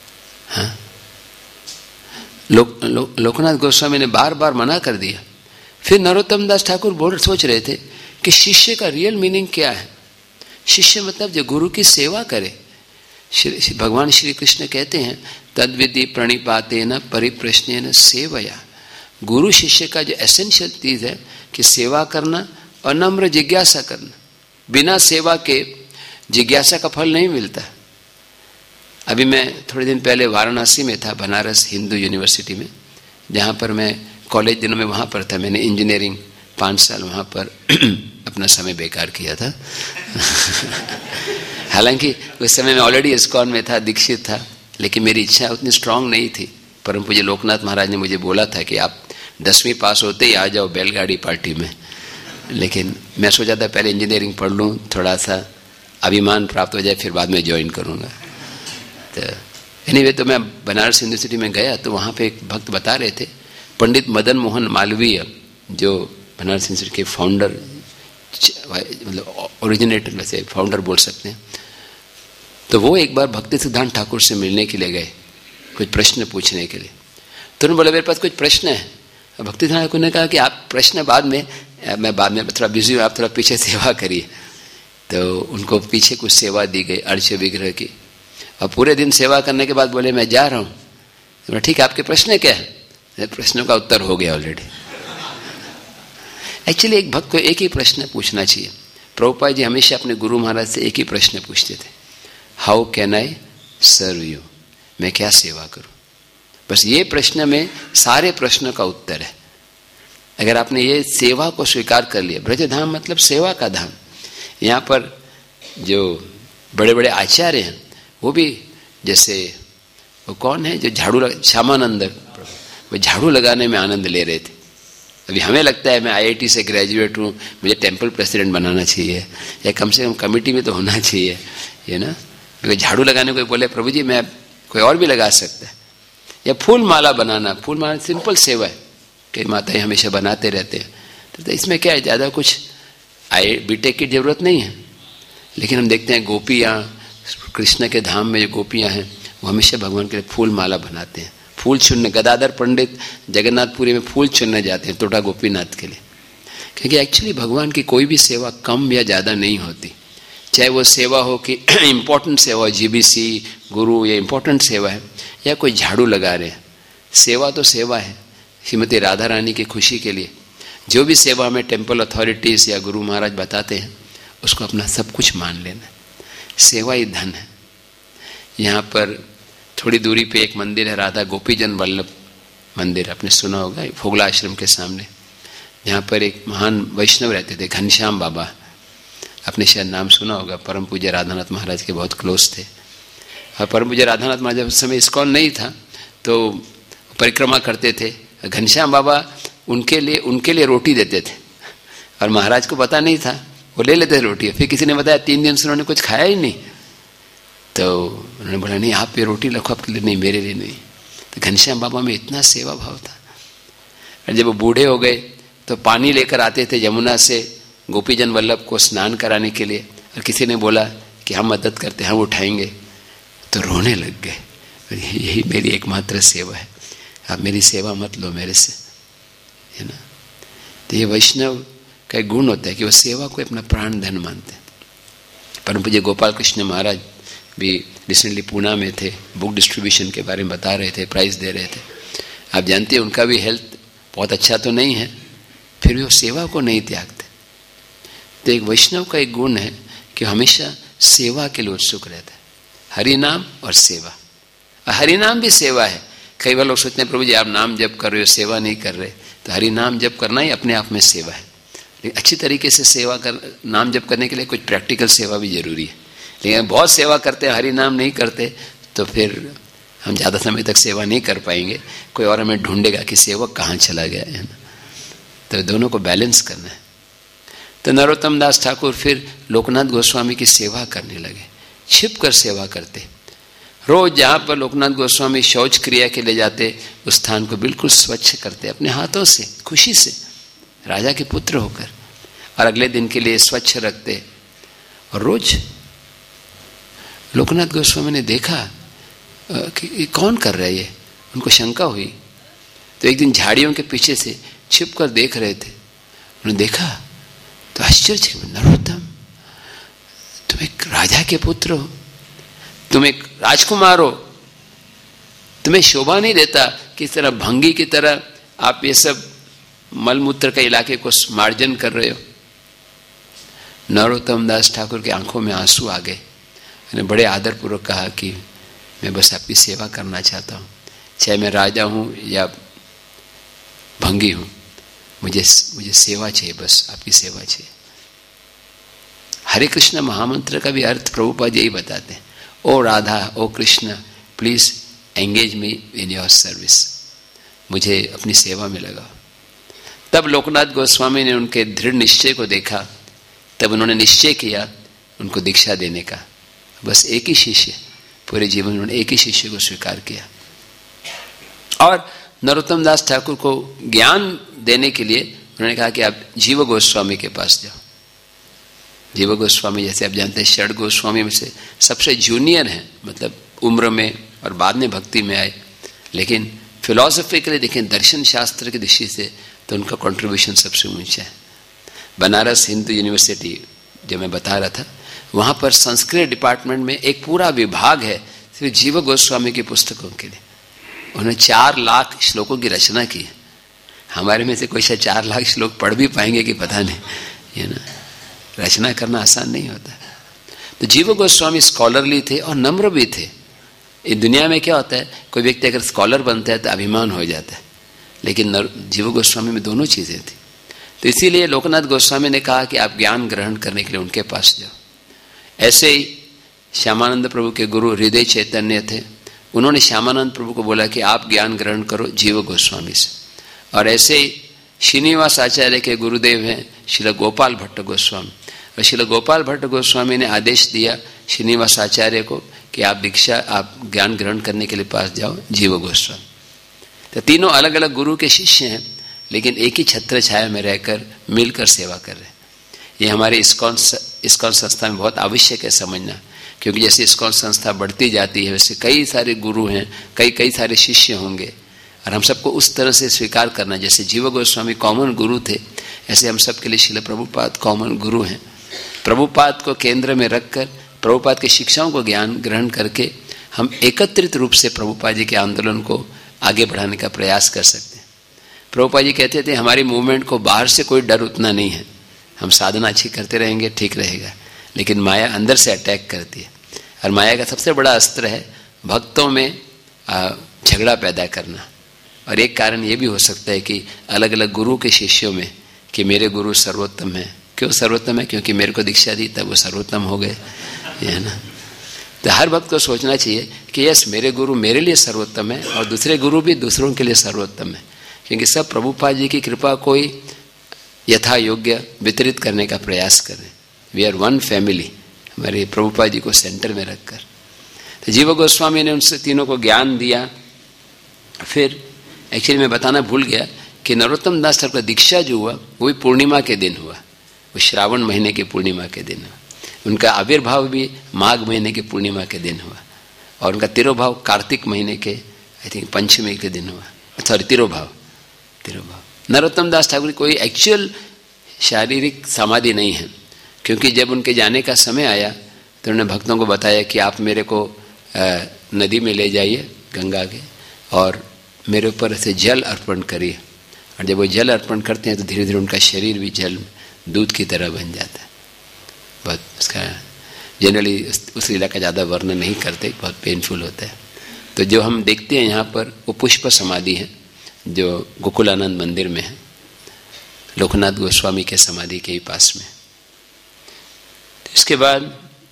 हाँ, लोकनाथ गोस्वामी ने बार बार मना कर दिया, फिर नरोत्तम दास ठाकुर सोच रहे थे कि शिष्य का रियल मीनिंग क्या है। शिष्य मतलब जो गुरु की सेवा करे। भगवान श्री कृष्ण कहते हैं तद्विधि प्रणिपातेन परिप्रश्नेन सेवया। गुरु शिष्य का जो एसेंशियल चीज है कि सेवा करना और नम्र जिज्ञासा करना। बिना सेवा के जिज्ञासा का फल नहीं मिलता। अभी मैं थोड़े दिन पहले वाराणसी में था, बनारस हिंदू यूनिवर्सिटी में, जहाँ पर मैं कॉलेज दिनों में वहाँ पर था। मैंने इंजीनियरिंग 5 साल वहाँ पर अपना समय बेकार किया था। हालांकि उस समय मैं ऑलरेडी इस्कॉन में था, दीक्षित था, लेकिन मेरी इच्छा उतनी स्ट्रांग नहीं थी। परम पूज्य लोकनाथ महाराज ने मुझे बोला था कि आप 10वीं पास होते ही आ जाओ बैलगाड़ी पार्टी में। लेकिन मैं सोचा था पहले इंजीनियरिंग पढ़ लूँ, थोड़ा सा अभिमान प्राप्त हो जाए, फिर बाद में ज्वाइन करूँगा। तो एनीवे, तो मैं बनारस यूनिवर्सिटी में गया तो वहाँ पे एक भक्त बता रहे थे, पंडित मदन मोहन मालवीय, जो बनारस यूनिवर्सिटी के फाउंडर, मतलब ओरिजिनेटर, वैसे फाउंडर बोल सकते हैं। तो वो एक बार भक्ति सिद्धांत ठाकुर से मिलने के लिए गए, कुछ प्रश्न पूछने के लिए। तो उन्होंने बोला मेरे पास कुछ प्रश्न है। भक्ति सिद्धांत ठाकुर ने कहा कि आप प्रश्न बाद में, मैं बाद में थोड़ा बिजी हूँ, आप थोड़ा पीछे सेवा करिए। तो उनको पीछे कुछ सेवा दी गई अर्च विग्रह की, और पूरे दिन सेवा करने के बाद बोले मैं जा रहा हूँ। तो ठीक है, आपके प्रश्न क्या है? प्रश्नों का उत्तर हो गया ऑलरेडी। एक्चुअली एक भक्त को एक ही प्रश्न पूछना चाहिए। प्रभुपाद जी हमेशा अपने गुरु महाराज से एक ही प्रश्न पूछते थे, how can I serve you, मैं क्या सेवा करूं। बस ये प्रश्न में सारे प्रश्नों का उत्तर है। अगर आपने ये सेवा को स्वीकार कर लिया, ब्रज धाम मतलब सेवा का धाम। यहाँ पर जो बड़े बड़े आचार्य हैं वो भी, जैसे वो कौन है जो झाड़ू, श्यामानंद, वो झाड़ू लगाने में आनंद ले रहे थे। अभी हमें लगता है मैं IIT से ग्रेजुएट हूँ, मुझे टेम्पल प्रेसिडेंट बनाना चाहिए, या कम से कम कमेटी में तो होना चाहिए, ये ना। झाड़ू लगाने को बोले प्रभु जी मैं, कोई और भी लगा सकता है। या फूल माला बनाना, फूल माला सिंपल सेवा है, कई माताएं हमेशा बनाते रहते हैं। तो इसमें क्या है, ज़्यादा कुछ BTech की जरूरत नहीं है। लेकिन हम देखते हैं गोपियाँ, कृष्ण के धाम में जो गोपियाँ हैं वो हमेशा भगवान के लिए फूल माला बनाते हैं। फूल चुनने, गदाधर पंडित जगन्नाथपुरी में फूल चुनने जाते हैं टोटा गोपीनाथ के लिए। क्योंकि एक्चुअली भगवान की कोई भी सेवा कम या ज़्यादा नहीं होती। चाहे वो सेवा हो कि इम्पोर्टेंट सेवा हो, GBC गुरु, या इम्पोर्टेंट सेवा है, या कोई झाड़ू लगा रहे हैं, सेवा तो सेवा है। श्रीमती राधा रानी की खुशी के लिए जो भी सेवा हमें टेम्पल अथॉरिटीज़ या गुरु महाराज बताते हैं उसको अपना सब कुछ मान लेना। सेवा ही धन है। यहाँ पर थोड़ी दूरी पे एक मंदिर है, राधा गोपीजन वल्लभ मंदिर, आपने सुना होगा, फोगला आश्रम के सामने, जहाँ पर एक महान वैष्णव रहते थे, घनश्याम बाबा, आपने शायद नाम सुना होगा। परम पूज्य राधानाथ महाराज के बहुत क्लोज थे। और परम पूज्य राधानाथ महाराज उस समय इस्कॉन नहीं था तो परिक्रमा करते थे। घनश्याम बाबा उनके लिए रोटी देते थे, और महाराज को पता नहीं था, वो ले लेते थे रोटी। फिर किसी ने बताया 3 दिन से उन्होंने कुछ खाया ही नहीं। तो उन्होंने बोला नहीं आप ये रोटी रखो आपके लिए, नहीं मेरे लिए नहीं। तो घनश्याम बाबा में इतना सेवा भाव था। और जब वो बूढ़े हो गए तो पानी लेकर आते थे यमुना से गोपीजन वल्लभ को स्नान कराने के लिए, और किसी ने बोला कि हम मदद करते हैं, हम उठाएंगे, तो रोने लग गए। यही मेरी एकमात्र सेवा है, आप मेरी सेवा मत लो मेरे से, है ना। तो ये वैष्णव का एक गुण होता है कि वो सेवा को अपना प्राण धन मानते हैं। परम पूज्य गोपाल कृष्ण महाराज भी रिसेंटली पूना में थे, बुक डिस्ट्रीब्यूशन के बारे में बता रहे थे, प्राइज दे रहे थे। आप जानते हैं उनका भी हेल्थ बहुत अच्छा तो नहीं है, फिर भी वो सेवा को नहीं त्यागते। तो एक वैष्णव का एक गुण है कि हमेशा सेवा के लिए उत्सुक रहता है। हरि नाम और सेवा, हरि नाम भी सेवा है। कई बार लोग सोचते हैं प्रभु जी आप नाम जप कर रहे हो, सेवा नहीं कर रहे। तो हरि नाम जप करना ही अपने आप में सेवा है। लेकिन अच्छी तरीके से सेवा कर, नाम जप करने के लिए कुछ प्रैक्टिकल सेवा भी जरूरी है। लेकिन बहुत सेवा करते हैं, हरि नाम नहीं करते, तो फिर हम ज़्यादा समय तक सेवा नहीं कर पाएंगे। कोई और हमें ढूंढेगा कि सेवक कहाँ चला गया, है ना। तो दोनों को बैलेंस करना है। तो नरोत्तम दास ठाकुर फिर लोकनाथ गोस्वामी की सेवा करने लगे, छिप कर सेवा करते। रोज जहाँ पर लोकनाथ गोस्वामी शौच क्रिया के लिए जाते, उस स्थान को बिल्कुल स्वच्छ करते अपने हाथों से, खुशी से, राजा के पुत्र होकर, और अगले दिन के लिए स्वच्छ रखते। और रोज लोकनाथ गोस्वामी ने देखा कि कौन कर रहा है ये, उनको शंका हुई। तो एक दिन झाड़ियों के पीछे से छिप कर देख रहे थे। उन्होंने देखा तो आश्चर्य, नरोत्तम तुम एक राजा के पुत्र हो, तुम एक राजकुमार हो, तुम्हें शोभा नहीं देता कि इस तरह भंगी की तरह आप ये सब मलमूत्र के इलाके को मार्जन कर रहे हो। नरोत्तम दास ठाकुर की आंखों में आंसू आ गए। मैंने बड़े आदरपूर्वक कहा कि मैं बस आपकी सेवा करना चाहता हूँ, चाहे मैं राजा हूँ या भंगी हूँ, मुझे सेवा चाहिए, बस आपकी सेवा चाहिए। हरे कृष्ण महामंत्र का भी अर्थ प्रभुपाद यही बताते हैं, O Radha, O Krishna, please engage me in your service, मुझे अपनी सेवा में लगाओ। तब लोकनाथ गोस्वामी ने उनके दृढ़ निश्चय को देखा, तब उन्होंने निश्चय किया उनको दीक्षा देने का। बस एक ही शिष्य, पूरे जीवन उन्होंने एक ही शिष्य को स्वीकार किया। और नरोत्तम दास ठाकुर को ज्ञान देने के लिए उन्होंने कहा कि आप जीव गोस्वामी के पास जाओ। जीव गोस्वामी जैसे आप जानते हैं षड गोस्वामी में से सबसे जूनियर हैं, मतलब उम्र में और बाद में भक्ति में आए, लेकिन फिलॉसफी के लिए देखें, दर्शन शास्त्र की दृष्टि से तो उनका कंट्रीब्यूशन सबसे ऊंचा है। बनारस हिंदू यूनिवर्सिटी जो मैं बता रहा था, वहाँ पर संस्कृत डिपार्टमेंट में एक पूरा विभाग है सिर्फ जीव गोस्वामी की पुस्तकों के लिए। उन्होंने 4 लाख श्लोकों की रचना की है। हमारे में से कोई शायद 4 लाख श्लोक पढ़ भी पाएंगे कि पता नहीं, ये ना, रचना करना आसान नहीं होता। तो जीव गोस्वामी स्कॉलरली थे और नम्र भी थे। इस दुनिया में क्या होता है, कोई व्यक्ति अगर स्कॉलर बनता है तो अभिमान हो जाता है, लेकिन जीव गोस्वामी में दोनों चीजें थी। तो इसीलिए लोकनाथ गोस्वामी ने कहा कि आप ज्ञान ग्रहण करने के लिए उनके पास जाओ। ऐसे ही श्यामानंद प्रभु के गुरु हृदय चैतन्य थे, उन्होंने श्यामानंद प्रभु को बोला कि आप ज्ञान ग्रहण करो जीव गोस्वामी से। और ऐसे ही श्रीनिवास आचार्य के गुरुदेव हैं श्रील गोपाल भट्ट गोस्वामी, और श्रील गोपाल भट्ट गोस्वामी ने आदेश दिया श्रीनिवास आचार्य को कि आप ज्ञान ग्रहण करने के लिए पास जाओ जीव गोस्वामी। तो तीनों अलग अलग गुरु के शिष्य हैं, लेकिन एक ही छत्र छाया में रहकर मिलकर सेवा कर रहे हैं। ये हमारे इस्कॉन संस्था में बहुत आवश्यक है समझना, क्योंकि जैसे इस्कॉन संस्था बढ़ती जाती है वैसे कई सारे गुरु हैं, कई सारे शिष्य होंगे, और हम सबको उस तरह से स्वीकार करना। जैसे जीव गोस्वामी कॉमन गुरु थे, ऐसे हम सब के लिए श्रील प्रभुपाद कॉमन गुरु हैं। प्रभुपाद को केंद्र में रखकर प्रभुपाद की शिक्षाओं को ज्ञान ग्रहण करके हम एकत्रित रूप से प्रभुपाद जी के आंदोलन को आगे बढ़ाने का प्रयास कर सकते हैं। प्रभुपाद जी कहते थे हमारी मूवमेंट को बाहर से कोई डर उतना नहीं है, हम साधना अच्छी करते रहेंगे ठीक रहेगा, लेकिन माया अंदर से अटैक करती है, और माया का सबसे बड़ा अस्त्र है भक्तों में झगड़ा पैदा करना। और एक कारण ये भी हो सकता है कि अलग अलग गुरु के शिष्यों में कि मेरे गुरु सर्वोत्तम है। क्यों सर्वोत्तम है? क्योंकि मेरे को दीक्षा दी तब वो सर्वोत्तम हो गए, है ना। तो हर भक्त को सोचना चाहिए कि यस, मेरे गुरु मेरे लिए सर्वोत्तम है और दूसरे गुरु भी दूसरों के लिए सर्वोत्तम है, क्योंकि सब प्रभुपाद जी की कृपा को यथा योग्य वितरित करने का प्रयास करें। वी आर वन फैमिली, हमारे प्रभुपाद जी को सेंटर में रखकर। तो जीव गोस्वामी ने उनसे तीनों को ज्ञान दिया। फिर एक्चुअली मैं बताना भूल गया कि नरोत्तम दास ठाकुर का दीक्षा जो हुआ वो भी पूर्णिमा के दिन हुआ, वो श्रावण महीने की पूर्णिमा के दिन हुआ। उनका आविर्भाव भी माघ महीने की पूर्णिमा के दिन हुआ, और उनका तिरोभाव कार्तिक महीने के आई थिंक पंचमी के दिन हुआ। सॉरी, तिरोभाव। नरोत्तम दास ठाकुर की कोई एक्चुअल शारीरिक समाधि नहीं है, क्योंकि जब उनके जाने का समय आया तो उन्होंने भक्तों को बताया कि आप मेरे को नदी में ले जाइए गंगा के, और मेरे ऊपर से जल अर्पण करिए। और जब वो जल अर्पण करते हैं तो धीरे धीरे उनका शरीर भी जल दूध की तरह बन जाता है। बहुत उसका जनरली उस लीला का ज़्यादा वर्णन नहीं करते, बहुत पेनफुल होता है। तो जो हम देखते हैं यहाँ पर वो पुष्प समाधि है जो गोकुलानंद मंदिर में है, लोकनाथ गोस्वामी के समाधि के ही पास में। तो इसके बाद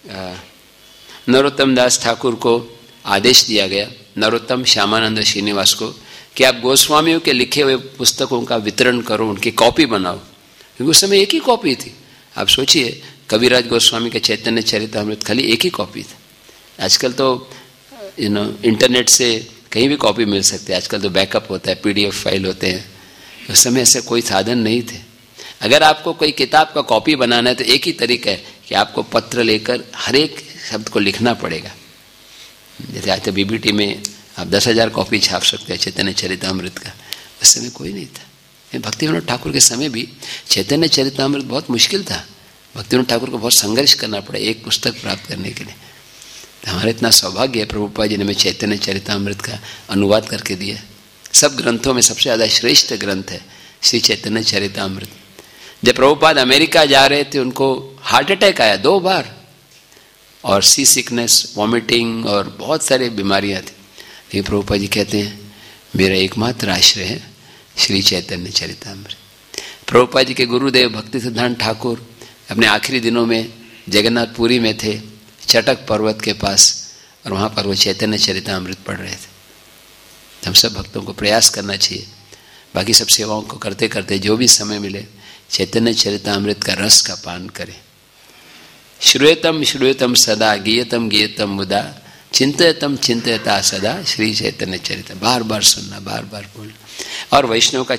नरोत्तम दास ठाकुर को आदेश दिया गया, नरोत्तम श्यामानंद श्रीनिवास को, कि आप गोस्वामियों के लिखे हुए पुस्तकों का वितरण करो, उनकी कॉपी बनाओ, क्योंकि उस समय एक ही कॉपी थी। आप सोचिए, कविराज गोस्वामी का चैतन्य चरितामृत खाली एक ही कॉपी थी। आजकल तो इंटरनेट से कहीं भी कॉपी मिल सकती है, आजकल तो बैकअप होता है, PDF फाइल होते हैं। उस समय ऐसे कोई साधन नहीं थे। अगर आपको कोई किताब का कॉपी बनाना है तो एक ही तरीका है कि आपको पत्र लेकर हर एक शब्द को लिखना पड़ेगा। जैसे आज तो BBT में आप 10,000 कॉपी छाप सकते हैं चैतन्य चरितामृत का, उस समय कोई नहीं था। भक्तिविनोद ठाकुर के समय भी चैतन्य चरितामृत बहुत मुश्किल था। भक्तिविनोद ठाकुर को बहुत संघर्ष करना पड़ा एक पुस्तक प्राप्त करने के लिए। तो हमारा इतना सौभाग्य है, प्रभुपाद जी ने हमें चैतन्य चरितामृत का अनुवाद करके दिया। सब ग्रंथों में सबसे ज़्यादा श्रेष्ठ ग्रंथ है श्री चैतन्य चरितामृत। जब प्रभुपाद अमेरिका जा रहे थे, उनको हार्ट अटैक आया 2 बार, और सी सिकनेस, वॉमिटिंग और बहुत सारी बीमारियां थी। लेकिन प्रभुपाद जी कहते हैं मेरा एकमात्र आश्रय है श्री चैतन्य चरितामृत। प्रभुपाद जी के गुरुदेव भक्ति सिद्धांत ठाकुर अपने आखिरी दिनों में जगन्नाथपुरी में थे, चटक पर्वत के पास, और वहाँ पर वो चैतन्य चरितामृत पढ़ रहे थे। हम सब भक्तों को प्रयास करना चाहिए, बाकी सब सेवाओं को करते करते जो भी समय मिले चैतन्य चरितामृत का रस का पान करें। श्रूयतम श्रूयतम सदा, गीयतम गीयतम मुदा, चिंतयतम चिंतयता सदा श्री चैतन्य चरित। बार बार सुनना, बार बार बोलना। और वैष्णव का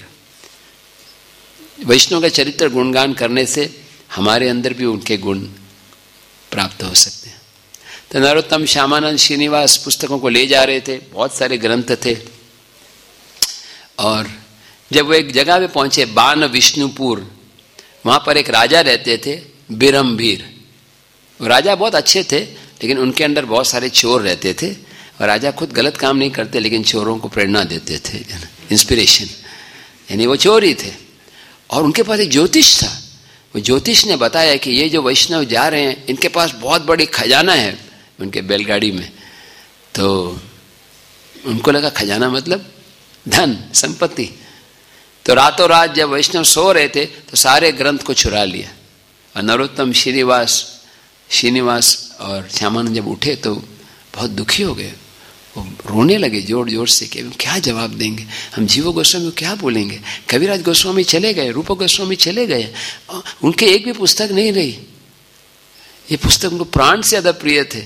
चरित्र गुणगान करने से हमारे अंदर भी उनके गुण प्राप्त हो सकते हैं। तो नरोत्तम श्यामानंद श्रीनिवास पुस्तकों को ले जा रहे थे, बहुत सारे ग्रंथ थे। और जब वो एक जगह पे पहुंचे बान विष्णुपुर, वहां पर एक राजा रहते थे बिरमभीर। राजा बहुत अच्छे थे, लेकिन उनके अंदर बहुत सारे चोर रहते थे। और राजा खुद गलत काम नहीं करते, लेकिन चोरों को प्रेरणा देते थे, इंस्पिरेशन, यानी वो चोर ही थे। और उनके पास एक ज्योतिष था। वो ज्योतिष ने बताया कि ये जो वैष्णव जा रहे हैं, इनके पास बहुत बड़ी खजाना है उनके बैलगाड़ी में। तो उनको लगा खजाना मतलब धन, संपत्ति। तो रातों रात जब वैष्णव सो रहे थे तो सारे ग्रंथ को चुरा लिया। और नरोत्तम श्रीनिवास और श्यामानंद जब उठे तो बहुत दुखी हो गए। वो रोने लगे जोर जोर से कि क्या जवाब देंगे, हम जीव गोस्वामी को क्या बोलेंगे। कविराज गोस्वामी चले गए, रूप गोस्वामी चले गए, उनके एक भी पुस्तक नहीं रही। ये पुस्तक उनको प्राण से ज्यादा प्रिय थे।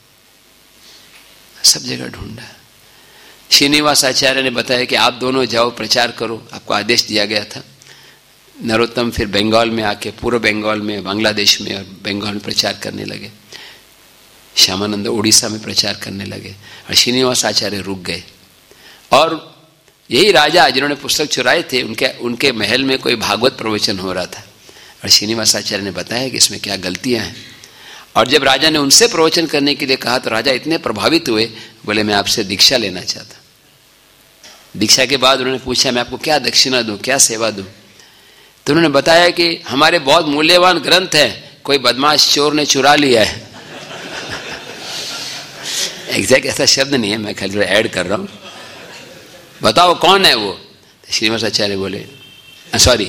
सब जगह ढूंढा। श्रीनिवास आचार्य ने बताया कि आप दोनों जाओ प्रचार करो, आपको आदेश दिया गया था। नरोत्तम फिर बंगाल में आके, पूर्व बंगाल में, बांग्लादेश में और बंगाल में प्रचार करने लगे। श्यामानंद उड़ीसा में प्रचार करने लगे और श्रीनिवास आचार्य रुक गए। और यही राजा जिन्होंने पुस्तक चुराए थे, उनके महल में कोई भागवत प्रवचन हो रहा था। और श्रीनिवास आचार्य ने बताया कि इसमें क्या गलतियां हैं। और जब राजा ने उनसे प्रवचन करने के लिए कहा तो राजा इतने प्रभावित हुए, बोले मैं आपसे दीक्षा लेना चाहता। दीक्षा के बाद उन्होंने पूछा मैं आपको क्या दक्षिणा दूं, क्या सेवा दूं। तो उन्होंने बताया कि हमारे बहुत मूल्यवान ग्रंथ है, कोई बदमाश चोर ने चुरा लिया है। एग्जैक्ट ऐसा शब्द नहीं है, मैं खाली ऐड कर रहा हूं। बताओ कौन है वो। श्रीनिवास आचार्य बोले, सॉरी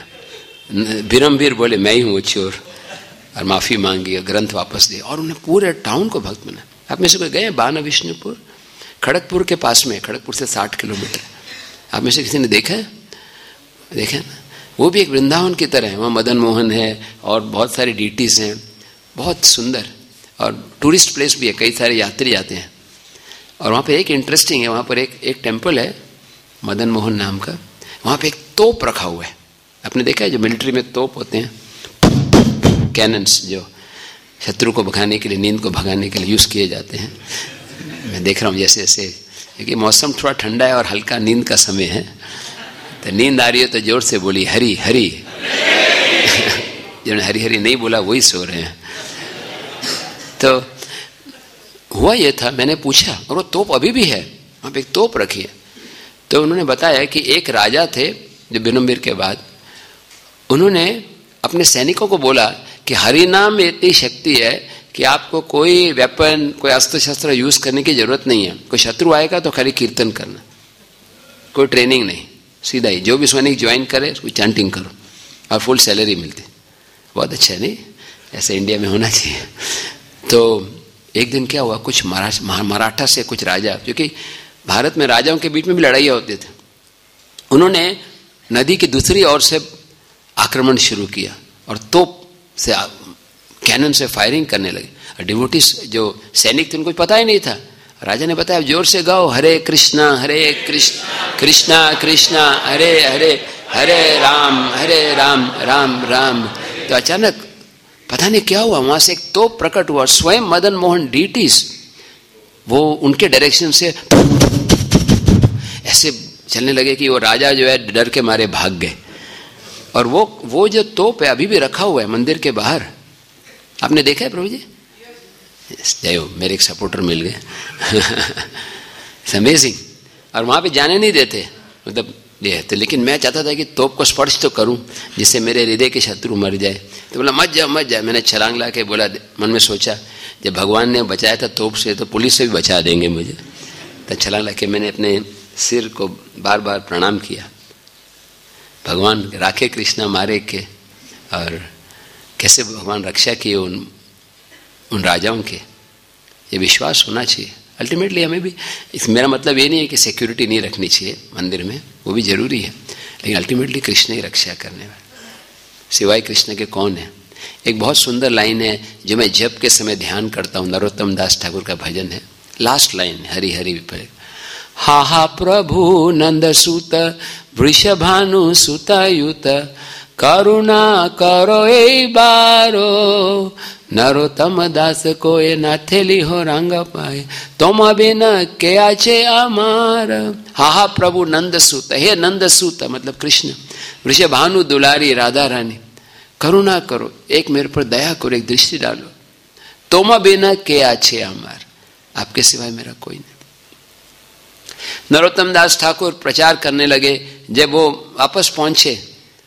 बिरमभीर बोले मैं ही हूं वो चोर, और माफी मांगी और ग्रंथ वापस दिए। और उन्हें पूरे टाउन को भक्त बना। आप में से कोई गए बाना विष्णुपुर? खड़गपुर के पास में, खड़गपुर से 60 किलोमीटर। आप में से किसी ने देखा है? देखा ना, वो भी एक वृंदावन की तरह है। वहाँ मदन मोहन है और बहुत सारे डीटीज हैं, बहुत सुंदर। और टूरिस्ट प्लेस भी है, कई सारे यात्री आते हैं। और वहाँ पे एक इंटरेस्टिंग है, वहाँ पर एक टेम्पल है मदन मोहन नाम का। वहाँ पे एक तोप रखा हुआ है। आपने देखा है जो मिलिट्री में तोप होते हैं, कैनन्स, जो शत्रु को भगाने के लिए, नींद को भगाने के लिए यूज किए जाते हैं। मैं देख रहा हूँ जैसे जैसे, क्योंकि मौसम थोड़ा ठंडा है और हल्का नींद का समय है, तो नींद आ रही है तो जोर से बोली हरी हरी। जिन्होंने हरी हरी नहीं बोला वही सो रहे हैं। तो हुआ ये था, मैंने पूछा, और वो तोप अभी भी है, वहाँ पे एक तोप रखी है। तो उन्होंने बताया कि एक राजा थे जो बिरमभीर के बाद, उन्होंने अपने सैनिकों को बोला कि हरिनाम में इतनी शक्ति है कि आपको कोई वेपन, कोई अस्त्र शस्त्र यूज करने की जरूरत नहीं है। कोई शत्रु आएगा तो खाली कीर्तन करना, कोई ट्रेनिंग नहीं, सीधा ही जो भी सैनिक ज्वाइन करे उसको चैंटिंग करो और फुल सैलरी मिलती। बहुत अच्छा है नहीं? ऐसे इंडिया में होना चाहिए। तो एक दिन क्या हुआ, कुछ मराठा से कुछ राजा, क्योंकि भारत में राजाओं के बीच में भी लड़ाइयाँ होते थे, उन्होंने नदी की दूसरी ओर से आक्रमण शुरू किया और तोप से, कैनन से फायरिंग करने लगे। और डिवोटीज जो सैनिक थे उनको पता ही नहीं था। राजा ने बताया जोर से गाओ हरे कृष्णा कृष्णा कृष्णा हरे हरे, हरे राम राम राम। तो अचानक पता नहीं क्या हुआ, वहां से एक तोप प्रकट हुआ। स्वयं मदन मोहन डीटीज वो उनके डायरेक्शन से ऐसे चलने लगे कि वो राजा जो है डर के मारे भाग गए। और वो जो तोप है अभी भी रखा हुआ है मंदिर के बाहर। आपने देखा है प्रभु जी? जय हो, मेरे एक सपोर्टर मिल गए। It's amazing. और वहां पे जाने नहीं देते, मतलब ये तो। लेकिन मैं चाहता था कि तोप को स्पर्श तो करूं जिससे मेरे हृदय के शत्रु मर जाए। तो बोला मत जा मत जा। मैंने छलांग ला के बोला, मन में सोचा जब भगवान ने बचाया था तोप से तो पुलिस से भी बचा देंगे मुझे। तो छलांग ला के मैंने अपने सिर को बार बार प्रणाम किया। भगवान राखे कृष्णा मारे के, और कैसे भगवान रक्षा किए उन राजाओं के, ये विश्वास होना चाहिए। अल्टीमेटली हमें भी, मेरा मतलब ये नहीं है कि सिक्योरिटी नहीं रखनी चाहिए मंदिर में, वो भी जरूरी है, लेकिन अल्टीमेटली कृष्ण ही रक्षा करने वाले, सिवाय कृष्ण के कौन है। एक बहुत सुंदर लाइन है जो मैं जप के समय ध्यान करता हूँ, नरोत्तम दास ठाकुर का भजन है। लास्ट लाइन, हरि हरि विपरीत। हा हा प्रभु नंद सुत वृषभानु सुतायुत, करुणा करो ए बारो, नरोत्तम दास को ए नाथेली हो रंग पाए, तुम बिन के आचे अमार। हा हा प्रभु नंद सुत, हे नंद सुत मतलब कृष्ण, वृषभानु दुलारी राधा रानी, करुणा करो, एक मेरे पर दया करो, एक दृष्टि डालो, तुम बिन के आचे अमार, आपके सिवाय मेरा कोई नहीं। नरोत्तम दास ठाकुर प्रचार करने लगे। जब वो वापस पहुंचे,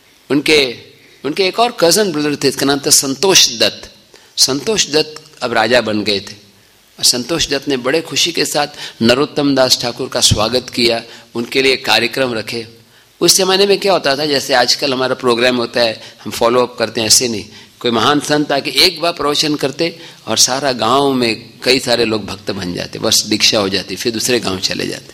उनके एक और कजन ब्रदर थे, इसका नाम था संतोष दत्त। संतोष दत्त अब राजा बन गए थे, और संतोष दत्त ने बड़े खुशी के साथ नरोत्तम दास ठाकुर का स्वागत किया, उनके लिए कार्यक्रम रखे। उस जमाने में क्या होता था, जैसे आजकल हमारा प्रोग्राम होता है हम फॉलो अप करते हैं, ऐसे नहीं। कोई महान संत आके एक बार प्रवचन करते और सारा गांव में कई सारे लोग भक्त बन जाते, बस दीक्षा हो जाती, फिर दूसरे गांव चले जाते।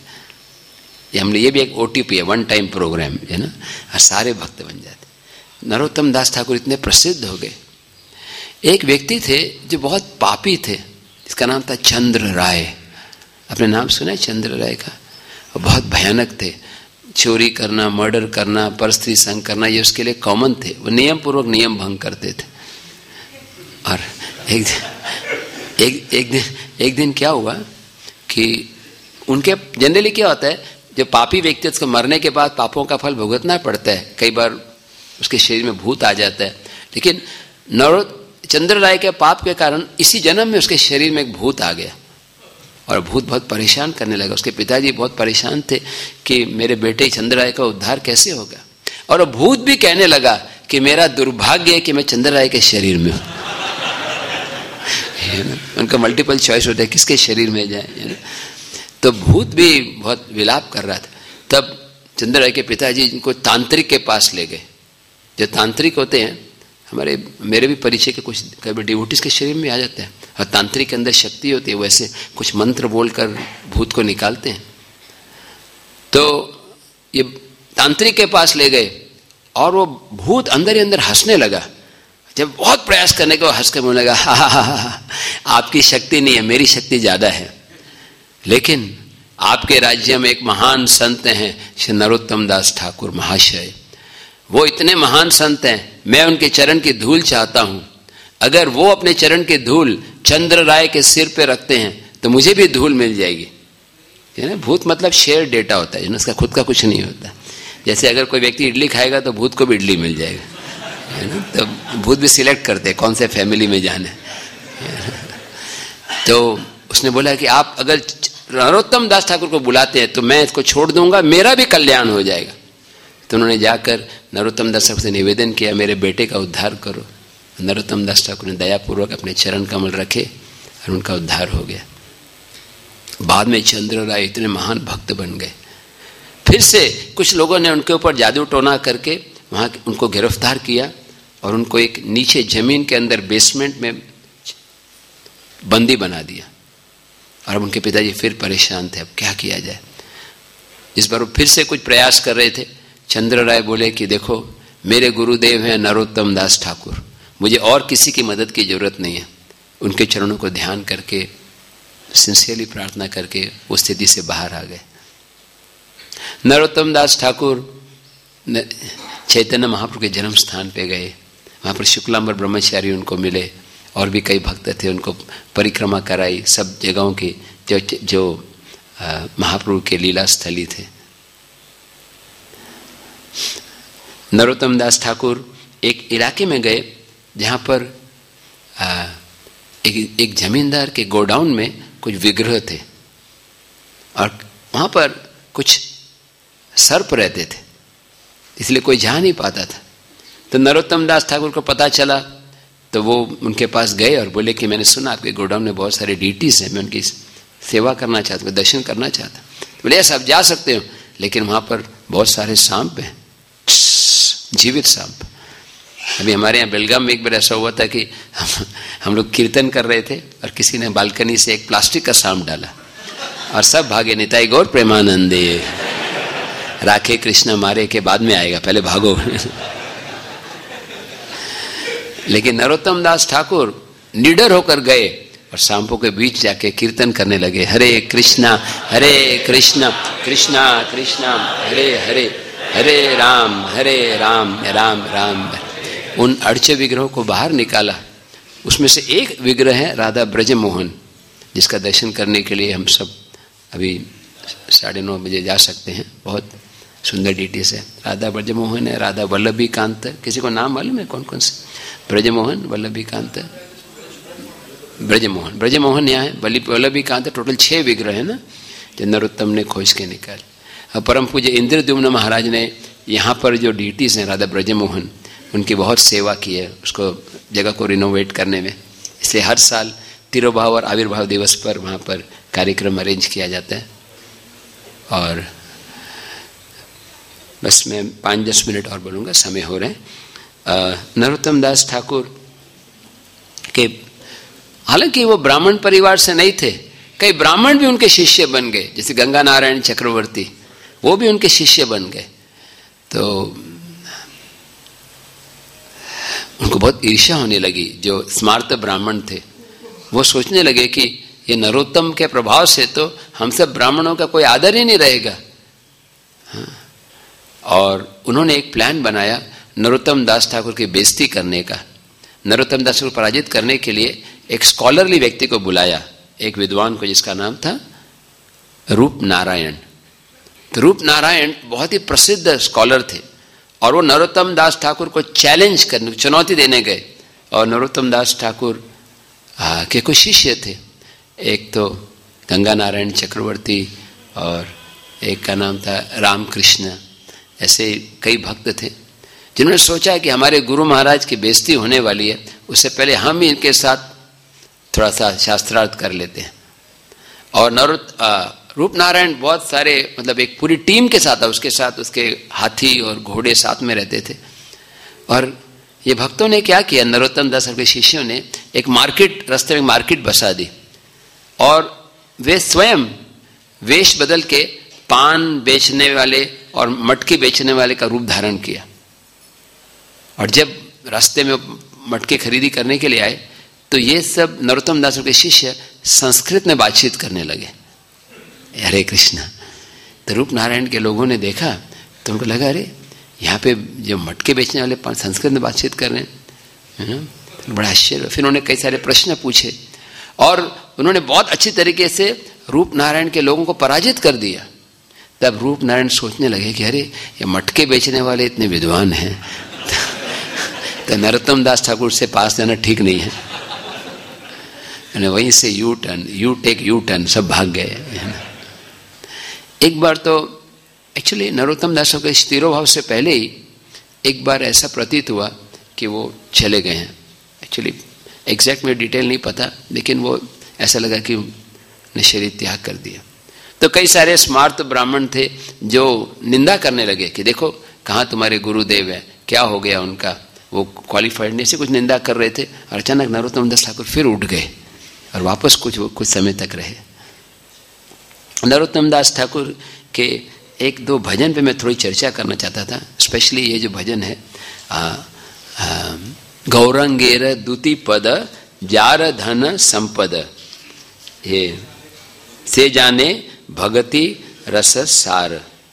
ये भी एक OTP है, वन टाइम प्रोग्राम है ना, और सारे भक्त बन जाते। नरोत्तम दास ठाकुर इतने प्रसिद्ध हो गए। एक व्यक्ति थे जो बहुत पापी थे, इसका नाम था चंद्र राय। आपने नाम सुना है चंद्र राय का? वो बहुत भयानक थे। चोरी करना, मर्डर करना, परस्त्री संग करना, ये उसके लिए कॉमन थे। वो नियम पूर्वक नियम भंग करते थे। और एक दिन क्या हुआ कि उनके जनरली क्या होता है, जो पापी व्यक्ति उसको मरने के बाद पापों का फल भुगतना पड़ता है, कई बार उसके शरीर में भूत आ जाता है। लेकिन चंद्र राय के पाप के कारण इसी जन्म में उसके शरीर में एक भूत आ गया, और भूत बहुत परेशान करने लगा। उसके पिताजी बहुत परेशान थे कि मेरे बेटे चंद्र राय का उद्धार कैसे होगा। और वो भूत भी कहने लगा कि मेरा दुर्भाग्य है कि मैं चंद्र राय के शरीर में हूं। उनका मल्टीपल चॉइस होता है किसके शरीर में जाए। तो भूत भी बहुत विलाप कर रहा था। तब चंद्र राय के पिताजी इनको तांत्रिक के पास ले गए। जो तांत्रिक होते हैं, मेरे भी परिचय के कुछ कभी डिवोटीज के शरीर में आ जाते हैं, और तांत्रिक के अंदर शक्ति होती है, वैसे कुछ मंत्र बोलकर भूत को निकालते हैं। तो ये तांत्रिक के पास ले गए, और वो भूत अंदर ही अंदर हंसने लगा। जब बहुत प्रयास करने के हंस कर बोलने लगा, हा, आपकी शक्ति नहीं है, मेरी शक्ति ज्यादा है। लेकिन आपके राज्य में एक महान संत हैं श्री नरोत्तम दास ठाकुर महाशय, वो इतने महान संत हैं, मैं उनके चरण की धूल चाहता हूं। अगर वो अपने चरण की धूल चंद्र राय के सिर पे रखते हैं तो मुझे भी धूल मिल जाएगी। है ना, भूत मतलब शेयर डेटा होता है, उसका खुद का कुछ नहीं होता। जैसे अगर कोई व्यक्ति इडली खाएगा तो भूत को भी इडली मिल जाएगा, है ना। तो भूत भी सिलेक्ट करते हैं कौन से फैमिली में जाना है। तो उसने बोला कि आप अगर नरोत्तम दास ठाकुर को बुलाते हैं तो मैं इसको छोड़ दूंगा, मेरा भी कल्याण हो जाएगा। तो उन्होंने जाकर नरोत्तम दास ठाकुर से निवेदन किया, मेरे बेटे का उद्धार करो। नरोत्तम दास ठाकुर ने दयापूर्वक अपने चरण कमल रखे और उनका उद्धार हो गया। बाद में चंद्र राय इतने महान भक्त बन गए। फिर से कुछ लोगों ने उनके ऊपर जादू टोना करके वहां उनको गिरफ्तार किया और उनको एक नीचे जमीन के अंदर बेसमेंट में बंदी बना दिया। और अब उनके पिताजी फिर परेशान थे, अब क्या किया जाए। इस बार वो फिर से कुछ प्रयास कर रहे थे। चंद्र राय बोले कि देखो, मेरे गुरुदेव हैं नरोत्तम दास ठाकुर, मुझे और किसी की मदद की जरूरत नहीं है। उनके चरणों को ध्यान करके, सिंसियरली प्रार्थना करके उस स्थिति से बाहर आ गए। नरोत्तम दास ठाकुर चैतन्य महाप्रभु के जन्म स्थान पे गए। वहाँ पर शुक्लांबर ब्रह्मचारी उनको मिले, और भी कई भक्त थे, उनको परिक्रमा कराई सब जगहों की जो महाप्रभु के लीला स्थली थे। नरोत्तम दास ठाकुर एक इलाके में गए जहाँ पर एक जमींदार के गोडाउन में कुछ विग्रह थे और वहाँ पर कुछ सर्प रहते थे, इसलिए कोई जा नहीं पाता था। तो नरोत्तम दास ठाकुर को पता चला तो वो उनके पास गए और बोले कि मैंने सुना आपके गोडाउन में बहुत सारे डीटीज हैं, मैं उनकी सेवा करना चाहता हूँ, दर्शन करना चाहता हूँ। तो बोले ऐसा आप जा सकते हो, लेकिन वहाँ पर बहुत सारे सांप हैं, जीवित सांप। अभी हमारे यहाँ बेलगाम में एक बार ऐसा हुआ था कि हम लोग कीर्तन कर रहे थे और किसी ने बालकनी से एक प्लास्टिक का सांप डाला और सब भागे। निताई गौर प्रेमानंदे, राखे कृष्ण मारे के बाद में आएगा, पहले भागो। लेकिन नरोत्तम दास ठाकुर निडर होकर गए और सांपों के बीच जाके कीर्तन करने लगे, हरे कृष्णा कृष्णा कृष्णा हरे हरे, हरे राम राम राम। उन अड़चे विग्रहों को बाहर निकाला। उसमें से एक विग्रह है राधा ब्रजमोहन, जिसका दर्शन करने के लिए हम सब अभी 9:30 बजे जा सकते हैं। बहुत सुंदर डिटेल्स है। राधा ब्रजमोहन है, राधा वल्लभी कांत। किसी को नाम मालूम है कौन कौन से? ब्रजमोहन, वल्लभी कांत, ब्रजमोहन यहाँ है, वल्लभी कांत। टोटल 6 विग्रह है ना, जो नरोत्तम ने खोज के निकाले। अब परम पूज्य इंद्रद्युम्न महाराज ने यहाँ पर जो डीटीज हैं राधा ब्रजमोहन, उनकी बहुत सेवा की है, उसको जगह को रिनोवेट करने में। इसलिए हर साल तिरुभाव और आविर्भाव दिवस पर वहाँ पर कार्यक्रम अरेंज किया जाता है। और बस मैं 5-10 मिनट और बोलूँगा, समय हो रहे हैं। नरोत्तम दास ठाकुर के, हालांकि वो ब्राह्मण परिवार से नहीं थे, कई ब्राह्मण भी उनके शिष्य बन गए, जैसे गंगा नारायण चक्रवर्ती, वो भी उनके शिष्य बन गए। तो उनको बहुत ईर्ष्या होने लगी। जो स्मार्त ब्राह्मण थे वो सोचने लगे कि ये नरोत्तम के प्रभाव से तो हम सब ब्राह्मणों का कोई आदर ही नहीं रहेगा। हाँ। और उन्होंने एक प्लान बनाया नरोत्तम दास ठाकुर की बेइज्जती करने का। नरोत्तम दास को पराजित करने के लिए एक स्कॉलरली व्यक्ति को बुलाया, एक विद्वान को, जिसका नाम था रूप नारायण। तो रूप नारायण बहुत ही प्रसिद्ध स्कॉलर थे और वो नरोत्तम दास ठाकुर को चैलेंज करने, चुनौती देने गए। और नरोत्तम दास ठाकुर के कुछ शिष्य थे, एक तो गंगा नारायण चक्रवर्ती और एक का नाम था रामकृष्ण। ऐसे कई भक्त थे जिन्होंने सोचा कि हमारे गुरु महाराज की बेइज्जती होने वाली है, उससे पहले हम ही इनके साथ थोड़ा सा शास्त्रार्थ कर लेते हैं। और रूप नारायण बहुत सारे, मतलब एक पूरी टीम के साथ था, उसके साथ उसके हाथी और घोड़े साथ में रहते थे। और ये भक्तों ने क्या किया, नरोत्तम दास के शिष्यों ने एक मार्केट, रास्ते में मार्केट बसा दी और वे स्वयं वेश बदल के पान बेचने वाले और मटके बेचने वाले का रूप धारण किया। और जब रास्ते में मटके खरीदी करने के लिए आए तो ये सब नरोत्तम दास के शिष्य संस्कृत में बातचीत करने लगे, हरे कृष्णा। तो रूप नारायण के लोगों ने देखा तो उनको लगा, अरे यहाँ पे जो मटके बेचने वाले संस्कृत में बातचीत कर रहे हैं, तो बड़ा आश्चर्य। फिर उन्होंने कई सारे प्रश्न पूछे और उन्होंने बहुत अच्छी तरीके से रूप नारायण के लोगों को पराजित कर दिया। तब रूप नारायण सोचने लगे कि अरे ये मटके बेचने वाले इतने विद्वान हैं, तो नरोत्तम दास ठाकुर से पास जाना ठीक नहीं है। वहीं से यू टर्न सब भाग गए। एक बार तो एक्चुअली नरोत्तम दास के तिरुभाव से पहले ही एक बार ऐसा प्रतीत हुआ कि वो चले गए हैं। एक्चुअली एग्जैक्ट में डिटेल नहीं पता, लेकिन वो ऐसा लगा कि उन्हें शरीर त्याग कर दिया। तो कई सारे स्मार्त ब्राह्मण थे जो निंदा करने लगे कि देखो कहाँ तुम्हारे गुरुदेव है, क्या हो गया उनका, वो क्वालिफाइड नहीं, से कुछ निंदा कर रहे थे। और अचानक नरोत्तम दास ठाकुर फिर उठ गए और वापस कुछ समय तक रहे। नरोत्तम दास ठाकुर के 1-2 भजन पे मैं थोड़ी चर्चा करना चाहता था। स्पेशली ये जो भजन है गौरंगेर दुति पद जार धन संपद, ये से जाने भगति रस सार।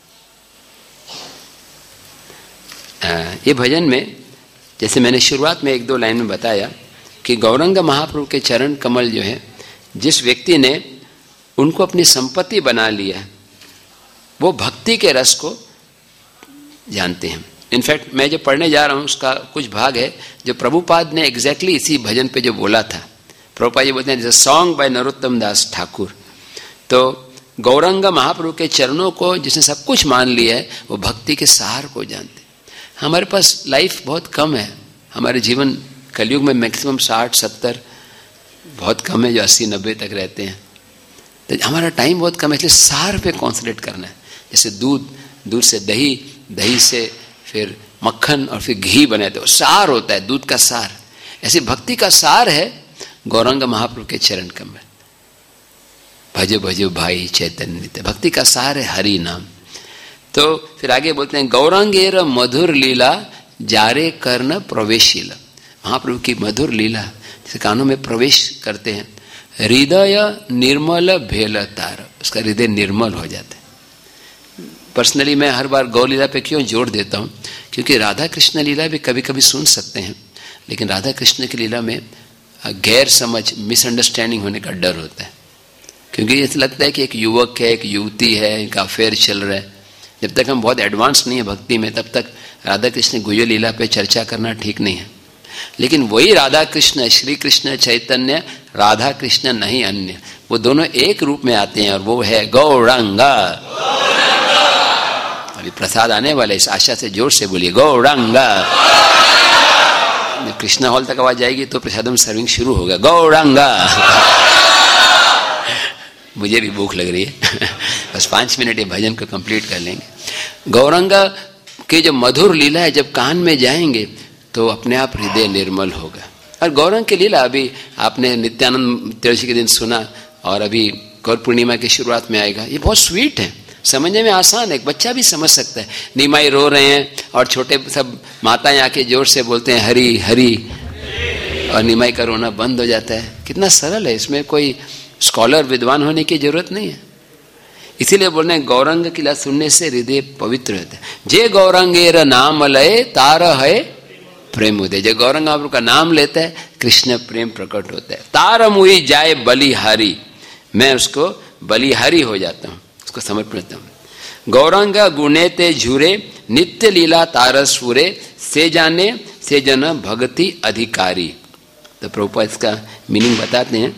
ये भजन में जैसे मैंने शुरुआत में 1-2 लाइन में बताया कि गौरंग महाप्रभु के चरण कमल जो है, जिस व्यक्ति ने उनको अपनी संपत्ति बना लिया, वो भक्ति के रस को जानते हैं। इनफैक्ट मैं जो पढ़ने जा रहा हूँ उसका कुछ भाग है जो प्रभुपाद ने एग्जैक्टली इसी भजन पे जो बोला था। प्रभुपाद जी बोलते हैं सॉन्ग बाय नरोत्तम दास ठाकुर। तो गौरांग महाप्रभु के चरणों को जिसने सब कुछ मान लिया है वो भक्ति के सार को जानते। हमारे पास लाइफ बहुत कम है, हमारे जीवन कलयुग में मैक्सिमम 60-70, बहुत कम है जो 80-90 तक रहते हैं। तो हमारा टाइम बहुत कम है, इसलिए सार पे कॉन्सेंट्रेट करना है। जैसे दूध से दही, दही से फिर मक्खन और फिर घी बने तो सार होता है, दूध का सार। ऐसे भक्ति का सार है गौरांग महाप्रभु के चरण कमल। भजो भजो भाई चैतन्य, भक्ति का सार है हरि नाम। तो फिर आगे बोलते हैं गौरांगेर मधुर लीला जारे कर्ण प्रवेशीला। महाप्रभु की मधुर लीला जैसे कानों में प्रवेश करते हैं। हृदय निर्मल भेल तार, उसका हृदय निर्मल हो जाता है। पर्सनली मैं हर बार गौ लीला पे क्यों जोर देता हूँ, क्योंकि राधा कृष्ण लीला भी कभी कभी सुन सकते हैं, लेकिन राधा कृष्ण की लीला में गैर समझ, मिसअंडरस्टैंडिंग होने का डर होता है। क्योंकि ऐसा लगता है कि एक युवक है, एक युवती है, इनका अफेयर चल रहा है। जब तक हम बहुत एडवांस नहीं है भक्ति में, तब तक राधा कृष्ण गुह्य लीला पे चर्चा करना ठीक नहीं है। लेकिन वही राधा कृष्ण, श्री कृष्ण चैतन्य, राधा कृष्ण नहीं अन्य, वो दोनों एक रूप में आते हैं और वो है गौरांगा। अभी प्रसाद आने वाला, इस आशा से जोर से बोलिए गौरांगा। कृष्णा हॉल तक आवाज जाएगी तो प्रसादम सर्विंग शुरू होगा, गौरांगा। मुझे भी भूख लग रही है बस 5 मिनट ये भजन को कंप्लीट कर लेंगे। गौरांगा के जो मधुर लीला है जब कान में जाएंगे तो अपने आप हृदय निर्मल होगा। और गौरांग की लीला अभी आपने नित्यानंद त्रयोदशी के दिन सुना और अभी गौर पूर्णिमा की शुरुआत में आएगा। ये बहुत स्वीट है, समझने में आसान है, एक बच्चा भी समझ सकता है। नीमाई रो रहे हैं और छोटे सब माताएं आके जोर से बोलते हैं हरी हरी, और नीमाई का रोना बंद हो जाता है। कितना सरल है, इसमें कोई स्कॉलर विद्वान होने की जरूरत नहीं है। इसीलिए बोल रहे हैं गौरंग की लीला सुनने से हृदय पवित्र होता है। जे गौरंगेर नाम लय तार है प्रेम उदय। जो गौरंग महाप्रभु का नाम लेता है कृष्ण प्रेम प्रकट होता है। तार मुई जाए बलिहारी, मैं उसको बलिहारी हो जाता हूँ, उसको समर्पित करता हूँ। गौरंग गुणे ते झूरे नित्य लीला तारसुरे, से जाने से जन भक्ति अधिकारी। तो प्रभुपाद इसका मीनिंग बताते हैं।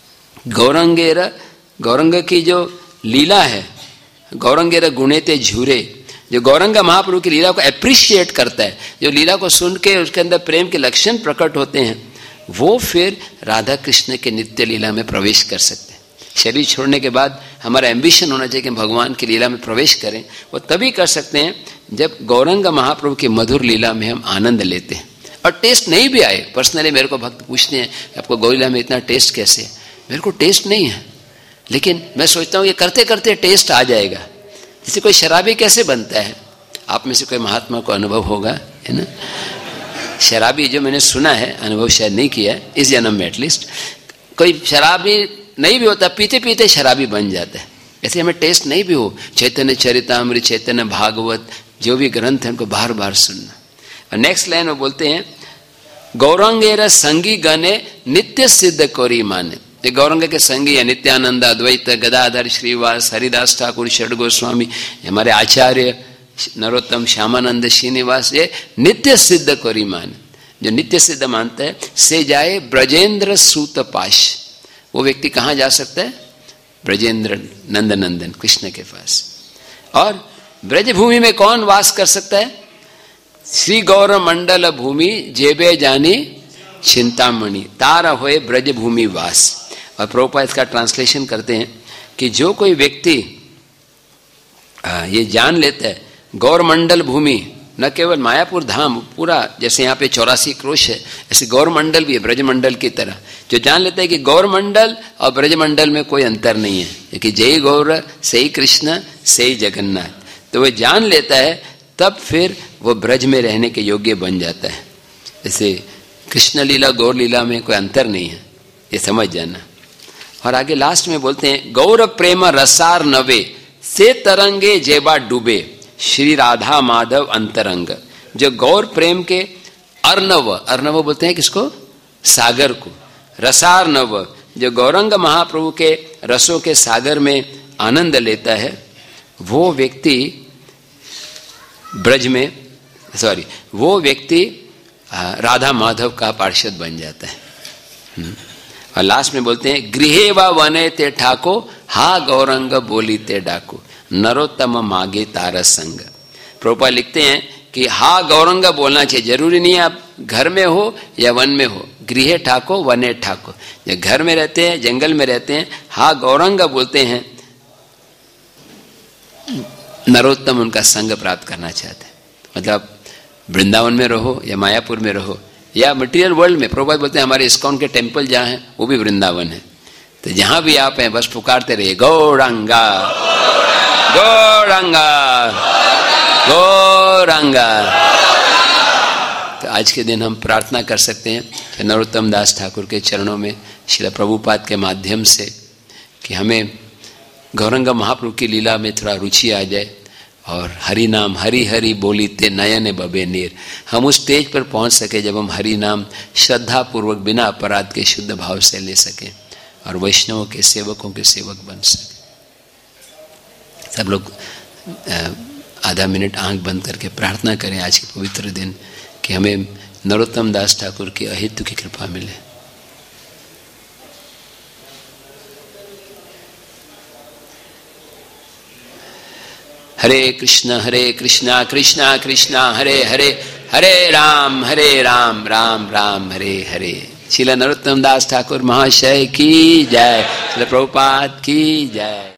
गौरंग की जो लीला है, गौरंगेर गुणे ते झूरे, जो गौरंग महाप्रभु की लीला को एप्रिशिएट करता है, जो लीला को सुन के उसके अंदर प्रेम के लक्षण प्रकट होते हैं, वो फिर राधा कृष्ण के नित्य लीला में प्रवेश कर सकते हैं। शरीर छोड़ने के बाद हमारा एम्बिशन होना चाहिए कि भगवान की लीला में प्रवेश करें। वो तभी कर सकते हैं जब गौरंग महाप्रभु की मधुर लीला में हम आनंद लेते हैं और टेस्ट नहीं भी आए। पर्सनली मेरे को भक्त पूछते हैं आपको गौ लीला में इतना टेस्ट कैसे है? मेरे को टेस्ट नहीं है, लेकिन मैं सोचता हूँ ये करते करते टेस्ट आ जाएगा। जैसे कोई शराबी कैसे बनता है, आप में से कोई महात्मा को अनुभव होगा, है ना? शराबी जो मैंने सुना है, अनुभव शायद नहीं किया इस जन्म में एटलीस्ट, कोई शराबी नहीं भी होता, पीते पीते शराबी बन जाता है। ऐसे हमें टेस्ट नहीं भी हो, चैतन्य चरितामृत, चैतन्य भागवत, जो भी ग्रंथ है उनको बार बार सुनना। और नेक्स्ट लाइन में बोलते हैं गौरंगेर संगी गणे नित्य सिद्ध कोरी माने। ये गौरंग के संगी है नित्यानंद, अद्वैत, गदाधर, श्रीवास, हरिदास ठाकुर, षड गोस्वामी, हमारे आचार्य नरोत्तम, श्यामानंद, श्रीनिवास, ये नित्य सिद्ध कोरी मान। जो नित्य सिद्ध मानता है से जाए ब्रजेंद्र सूत पाश। वो व्यक्ति कहाँ जा सकता है? ब्रजेंद्र नंदनंदन कृष्ण के पास। और ब्रज भूमि में कौन वास कर सकता है? श्री गौर मंडल भूमि जेबे जानी चिंतामणि, तारा होए ब्रज भूमि वास। और प्रभुपाद इसका ट्रांसलेशन करते हैं कि जो कोई व्यक्ति ये जान लेता है गौरमंडल भूमि, न केवल मायापुर धाम पूरा, जैसे यहाँ पे 84 क्रोश है, ऐसे गौरमंडल भी है ब्रजमंडल की तरह। जो जान लेता है कि गौरमंडल और ब्रजमंडल में कोई अंतर नहीं है, क्योंकि जय गौर सही कृष्ण सही जगन्नाथ, तो वह जान लेता है, तब फिर वो ब्रज में रहने के योग्य बन जाता है। जैसे कृष्ण लीला गौर लीला में कोई अंतर नहीं है, ये समझ जाना। और आगे लास्ट में बोलते हैं गौर प्रेम रसार नवे से तरंगे जेबा डूबे, श्री राधा माधव अंतरंग। जो गौर प्रेम के अर्णव, अर्णव बोलते हैं किसको? सागर को। रसार नव, जो गौरंग महाप्रभु के रसों के सागर में आनंद लेता है, वो व्यक्ति ब्रज में वो व्यक्ति राधा माधव का पार्षद बन जाता है। और लास्ट में बोलते हैं गृहे व वने ते ठाको हा गौरंग बोली ते डाको नरोत्तम मागे तारा संग। प्रभुपाद लिखते हैं कि हा गौरंग बोलना चाहिए, जरूरी नहीं है आप घर में हो या वन में हो, गृहे ठाको वने ठाको। जब घर में रहते हैं, जंगल में रहते हैं, हा गौरंग बोलते हैं, नरोत्तम उनका संग प्राप्त करना चाहते हैं। मतलब वृंदावन में रहो या मायापुर में रहो या मटेरियल वर्ल्ड में, प्रभुपाद बोलते हैं हमारे इस्कॉन के टेम्पल जहाँ हैं वो भी वृंदावन है। तो जहां भी आप हैं बस पुकारते रहिए गौरंगा गौरंगा गौरंगा। तो आज के दिन हम प्रार्थना कर सकते हैं कि नरोत्तम दास ठाकुर के चरणों में श्रील प्रभुपाद के माध्यम से कि हमें गौरंगा महाप्रभु की लीला में थोड़ा रुचि आ जाए और हरि नाम हरि हरि बोली ते नयन बबे नीर, हम उस स्टेज पर पहुंच सके जब हम हरि नाम श्रद्धा पूर्वक बिना अपराध के शुद्ध भाव से ले सकें और वैष्णवों के सेवकों के सेवक बन सके। सब लोग आधा मिनट आंख बंद करके प्रार्थना करें आज के पवित्र दिन कि हमें नरोत्तम दास ठाकुर की अहेतु की कृपा मिले। हरे कृष्णा कृष्णा कृष्णा हरे हरे, हरे राम राम राम हरे हरे। श्रील नरोत्तम दास ठाकुर महाशय की जय, श्रील प्रभुपाद की जय।